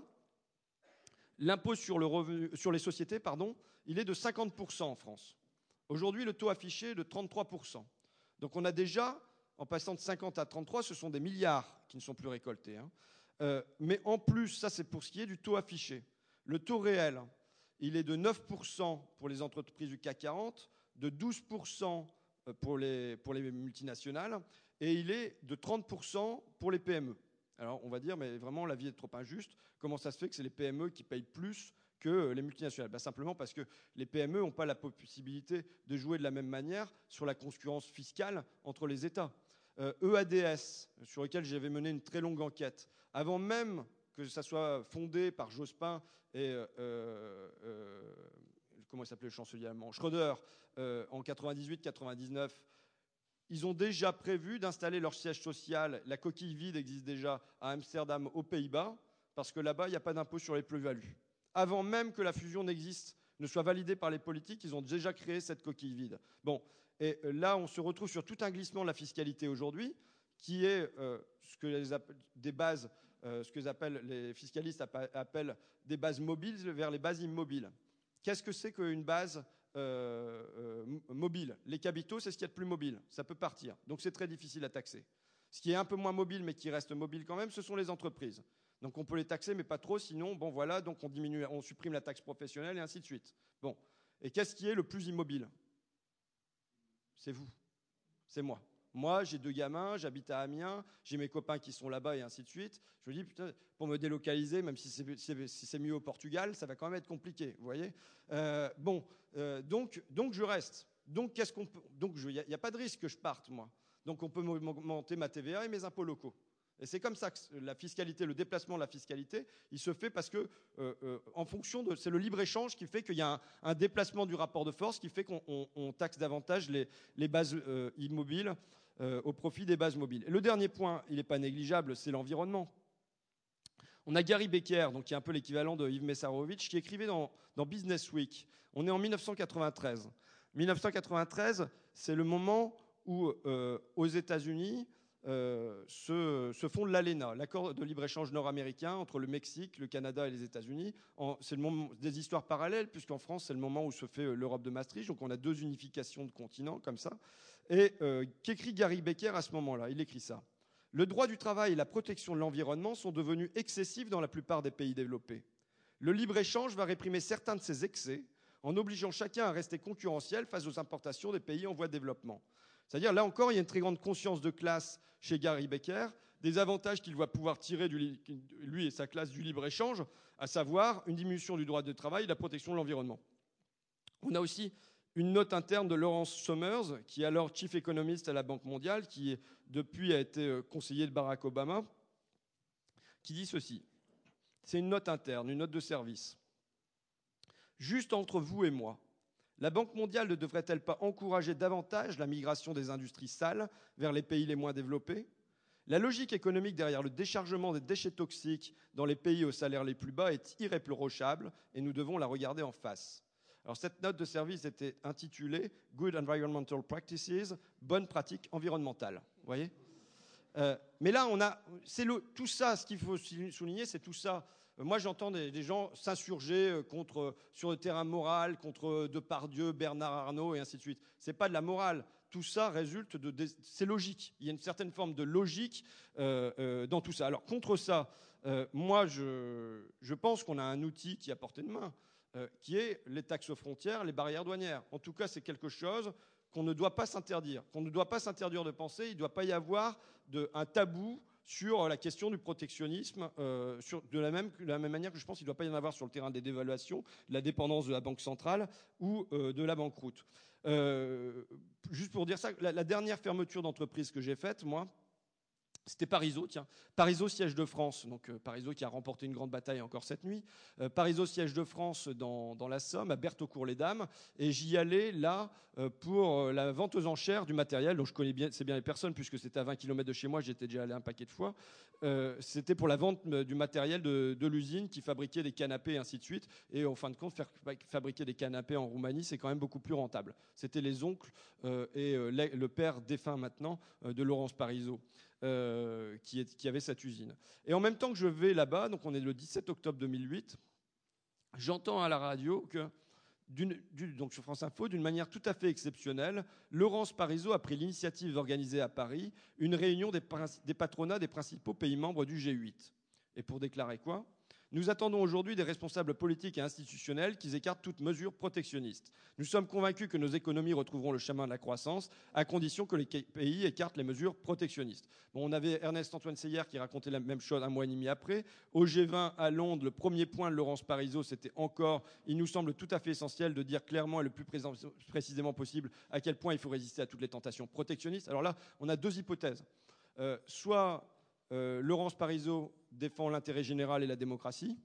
l'impôt sur, le revenu, sur les sociétés, pardon, il est de cinquante pour cent en France. Aujourd'hui, le taux affiché est de trente-trois pour cent. Donc on a déjà, en passant de cinquante à trente-trois, ce sont des milliards qui ne sont plus récoltés. Hein. Euh, mais en plus, ça c'est pour ce qui est du taux affiché. Le taux réel, il est de neuf pour cent pour les entreprises du C A C quarante, de douze pour cent pour les, pour les multinationales, et il est de trente pour cent pour les P M E. Alors on va dire, mais vraiment la vie est trop injuste. Comment ça se fait que c'est les P M E qui payent plus que les multinationales? Ben, simplement parce que les P M E n'ont pas la possibilité de jouer de la même manière sur la concurrence fiscale entre les États. Euh, E A D S, sur lequel j'avais mené une très longue enquête, avant même que ça soit fondé par Jospin et euh, euh, comment il s'appelait le chancelier allemand, Schröder, euh, en quatre-vingt-dix-huit quatre-vingt-dix-neuf, ils ont déjà prévu d'installer leur siège social. La coquille vide existe déjà à Amsterdam, aux Pays-Bas, parce que là-bas, il n'y a pas d'impôt sur les plus-values. Avant même que la fusion n'existe, ne soit validée par les politiques, ils ont déjà créé cette coquille vide. Bon, et là, on se retrouve sur tout un glissement de la fiscalité aujourd'hui, qui est euh, ce que les des bases, euh, ce que les, appellent, les fiscalistes appellent des bases mobiles vers les bases immobiles. Qu'est-ce que c'est qu'une base euh, euh, mobile? Les capitaux, c'est ce qu'il y a de plus mobile. Ça peut partir. Donc c'est très difficile à taxer. Ce qui est un peu moins mobile, mais qui reste mobile quand même, ce sont les entreprises. Donc on peut les taxer, mais pas trop, sinon, bon voilà, donc on diminue, on supprime la taxe professionnelle et ainsi de suite. Bon. Et qu'est-ce qui est le plus immobile? C'est vous. C'est moi. Moi, j'ai deux gamins, j'habite à Amiens, j'ai mes copains qui sont là-bas et ainsi de suite. Je me dis, putain, pour me délocaliser, même si c'est, si c'est mieux au Portugal, ça va quand même être compliqué, vous voyez. Euh, bon, euh, donc, donc je reste. Donc, qu'est-ce qu'on peut, donc il n'y a, a pas de risque que je parte, moi. Donc, on peut augmenter ma T V A et mes impôts locaux. Et c'est comme ça que la fiscalité, le déplacement de la fiscalité, il se fait parce que, euh, euh, en fonction de, c'est le libre-échange qui fait qu'il y a un, un déplacement du rapport de force qui fait qu'on on, on taxe davantage les, les bases euh, immobiles euh, au profit des bases mobiles. Et le dernier point, il n'est pas négligeable, c'est l'environnement. On a Gary Becker, donc qui est un peu l'équivalent de Yves Messarovitch, qui écrivait dans, dans Business Week. On est en mille neuf cent quatre-vingt-treize. mille neuf cent quatre-vingt-treize, c'est le moment où, euh, aux États-Unis, Euh, se, se fonde l'ALENA, l'accord de libre-échange nord-américain entre le Mexique, le Canada et les États-Unis. En, c'est le moment, des histoires parallèles, puisqu'en France, c'est le moment où se fait l'Europe de Maastricht, donc on a deux unifications de continents comme ça. Et euh, qu'écrit Gary Becker à ce moment-là? Il écrit ça. Le droit du travail et la protection de l'environnement sont devenus excessifs dans la plupart des pays développés. Le libre-échange va réprimer certains de ces excès en obligeant chacun à rester concurrentiel face aux importations des pays en voie de développement. C'est-à-dire, là encore, il y a une très grande conscience de classe chez Gary Becker, des avantages qu'il va pouvoir tirer, du, lui et sa classe, du libre-échange, à savoir une diminution du droit de travail et la protection de l'environnement. On a aussi une note interne de Lawrence Summers, qui est alors chief économiste à la Banque mondiale, qui depuis a été conseiller de Barack Obama, qui dit ceci. C'est une note interne, une note de service. Juste entre vous et moi, la Banque mondiale ne devrait-elle pas encourager davantage la migration des industries sales vers les pays les moins développés ? La logique économique derrière le déchargement des déchets toxiques dans les pays aux salaires les plus bas est irréprochable et nous devons la regarder en face. Alors, cette note de service était intitulée « Good Environmental Practices », bonnes pratiques environnementales. Vous voyez ? euh, Mais là, on a, c'est le, tout ça, ce qu'il faut souligner, c'est tout ça. Moi, j'entends des, des gens s'insurger contre, sur le terrain moral contre Depardieu, Bernard Arnault et ainsi de suite. Ce n'est pas de la morale. Tout ça résulte de... de c'est logique. Il y a une certaine forme de logique euh, euh, dans tout ça. Alors, contre ça, euh, moi, je, je pense qu'on a un outil qui est à portée de main, euh, qui est les taxes aux frontières, les barrières douanières. En tout cas, c'est quelque chose qu'on ne doit pas s'interdire. Qu'on ne doit pas s'interdire de penser. Il ne doit pas y avoir de, un tabou sur la question du protectionnisme, euh, sur, de, la même, de la même manière que je pense qu'il ne doit pas y en avoir sur le terrain des dévaluations, de la dépendance de la Banque centrale ou euh, de la banqueroute. Euh, juste pour dire ça, la, la dernière fermeture d'entreprise que j'ai faite, moi, c'était Parisot, tiens. Parisot, siège de France. Donc euh, Parisot qui a remporté une grande bataille encore cette nuit. Euh, Parisot, siège de France dans, dans la Somme, à Bertaucourt-les-Dames. Et j'y allais là euh, pour euh, la vente aux enchères du matériel. Donc je connais bien, c'est bien les personnes puisque c'était à vingt kilomètres de chez moi. J'étais déjà allé un paquet de fois. Euh, c'était pour la vente du matériel de, de l'usine qui fabriquait des canapés et ainsi de suite. Et en fin de compte, faire fabriquer des canapés en Roumanie, c'est quand même beaucoup plus rentable. C'était les oncles euh, et euh, le père défunt maintenant euh, de Laurence Parisot. Euh, qui, est, qui avait cette usine. Et en même temps que je vais là-bas, donc on est le dix-sept octobre deux mille huit, j'entends à la radio que, d'une, d'une, donc sur France Info, d'une manière tout à fait exceptionnelle, Laurence Parisot a pris l'initiative d'organiser à Paris une réunion des, des patronats des principaux pays membres du G huit. Et pour déclarer quoi ? Nous attendons aujourd'hui des responsables politiques et institutionnels qui écartent toute mesure protectionniste. Nous sommes convaincus que nos économies retrouveront le chemin de la croissance à condition que les pays écartent les mesures protectionnistes. Bon, on avait Ernest-Antoine Seyer qui racontait la même chose un mois et demi après. Au G vingt à Londres, le premier point de Laurence Parisot, c'était encore, il nous semble tout à fait essentiel de dire clairement et le plus précisément possible à quel point il faut résister à toutes les tentations protectionnistes. Alors là, on a deux hypothèses. Euh, soit euh, Laurence Parisot défend l'intérêt général et la démocratie.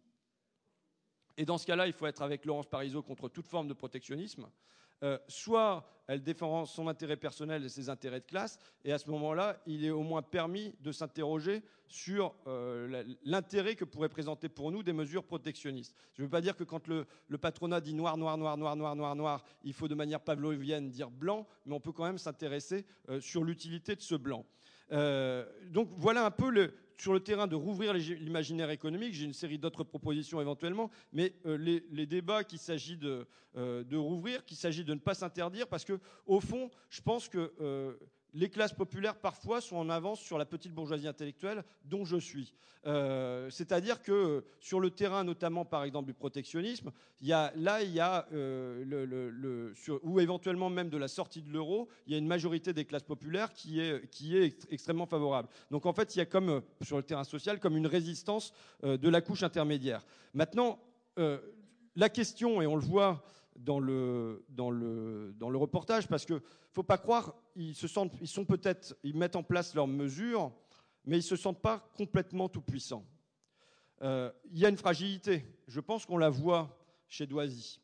Et dans ce cas-là, il faut être avec Laurence Parisot contre toute forme de protectionnisme. Euh, soit elle défend son intérêt personnel et ses intérêts de classe, et à ce moment-là, il est au moins permis de s'interroger sur euh, l'intérêt que pourraient présenter pour nous des mesures protectionnistes. Je ne veux pas dire que quand le, le patronat dit noir, noir, noir, noir, noir, noir, noir, il faut de manière pavlovienne dire blanc, mais on peut quand même s'intéresser euh, sur l'utilité de ce blanc. Euh, donc voilà un peu le, sur le terrain de rouvrir l'imaginaire économique. J'ai une série d'autres propositions éventuellement, mais euh, les, les débats qu'il s'agit de, euh, de rouvrir, qu'il s'agit de ne pas s'interdire, parce que au fond, je pense que euh, les classes populaires parfois sont en avance sur la petite bourgeoisie intellectuelle dont je suis. Euh, c'est-à-dire que sur le terrain, notamment par exemple du protectionnisme, il y a, là il y a euh, le, le, le, sur, ou éventuellement même de la sortie de l'euro, il y a une majorité des classes populaires qui est, qui est ext- extrêmement favorable. Donc en fait, il y a comme sur le terrain social comme une résistance euh, de la couche intermédiaire. Maintenant, euh, la question, et on le voit dans le, dans le, dans le reportage, parce qu'il ne faut pas croire, ils, se sentent, ils sont peut-être, ils mettent en place leurs mesures, mais ils ne se sentent pas complètement tout-puissants. Euh, il y a une fragilité. Je pense qu'on la voit chez Doisy.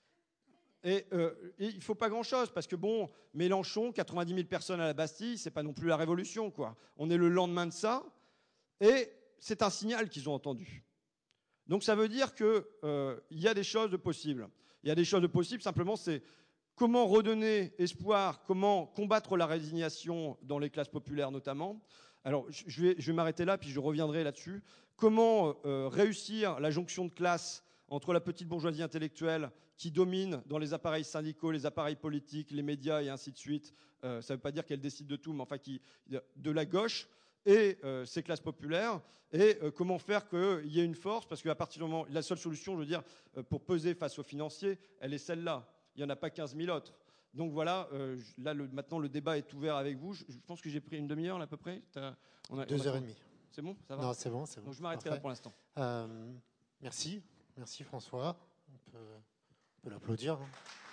Et, euh, et il ne faut pas grand-chose, parce que bon, Mélenchon, quatre-vingt-dix mille personnes à la Bastille, ce n'est pas non plus la révolution, quoi. On est le lendemain de ça, et c'est un signal qu'ils ont entendu. Donc ça veut dire qu'il euh, y a des choses de possibles. Il y a des choses de possibles, simplement, c'est comment redonner espoir, comment combattre la résignation dans les classes populaires notamment. Alors, je vais, je vais m'arrêter là, puis je reviendrai là-dessus. Comment euh, réussir la jonction de classe entre la petite bourgeoisie intellectuelle qui domine dans les appareils syndicaux, les appareils politiques, les médias et ainsi de suite. Euh, ça ne veut pas dire qu'elle décide de tout, mais enfin qui, de la gauche et euh, ces classes populaires, et euh, comment faire qu'il y ait une force, parce qu'à partir du moment, la seule solution, je veux dire, euh, pour peser face aux financiers, elle est celle-là. Il n'y en a pas quinze mille autres. Donc voilà, euh, là le, maintenant le débat est ouvert avec vous. Je, je pense que j'ai pris une demi-heure là, à peu près. On a, Deux on a heures et demie. C'est bon, ça va. Non, c'est bon, c'est bon. Donc je m'arrêterai là pour l'instant. Euh, merci, merci François. On peut, on peut l'applaudir. Hein.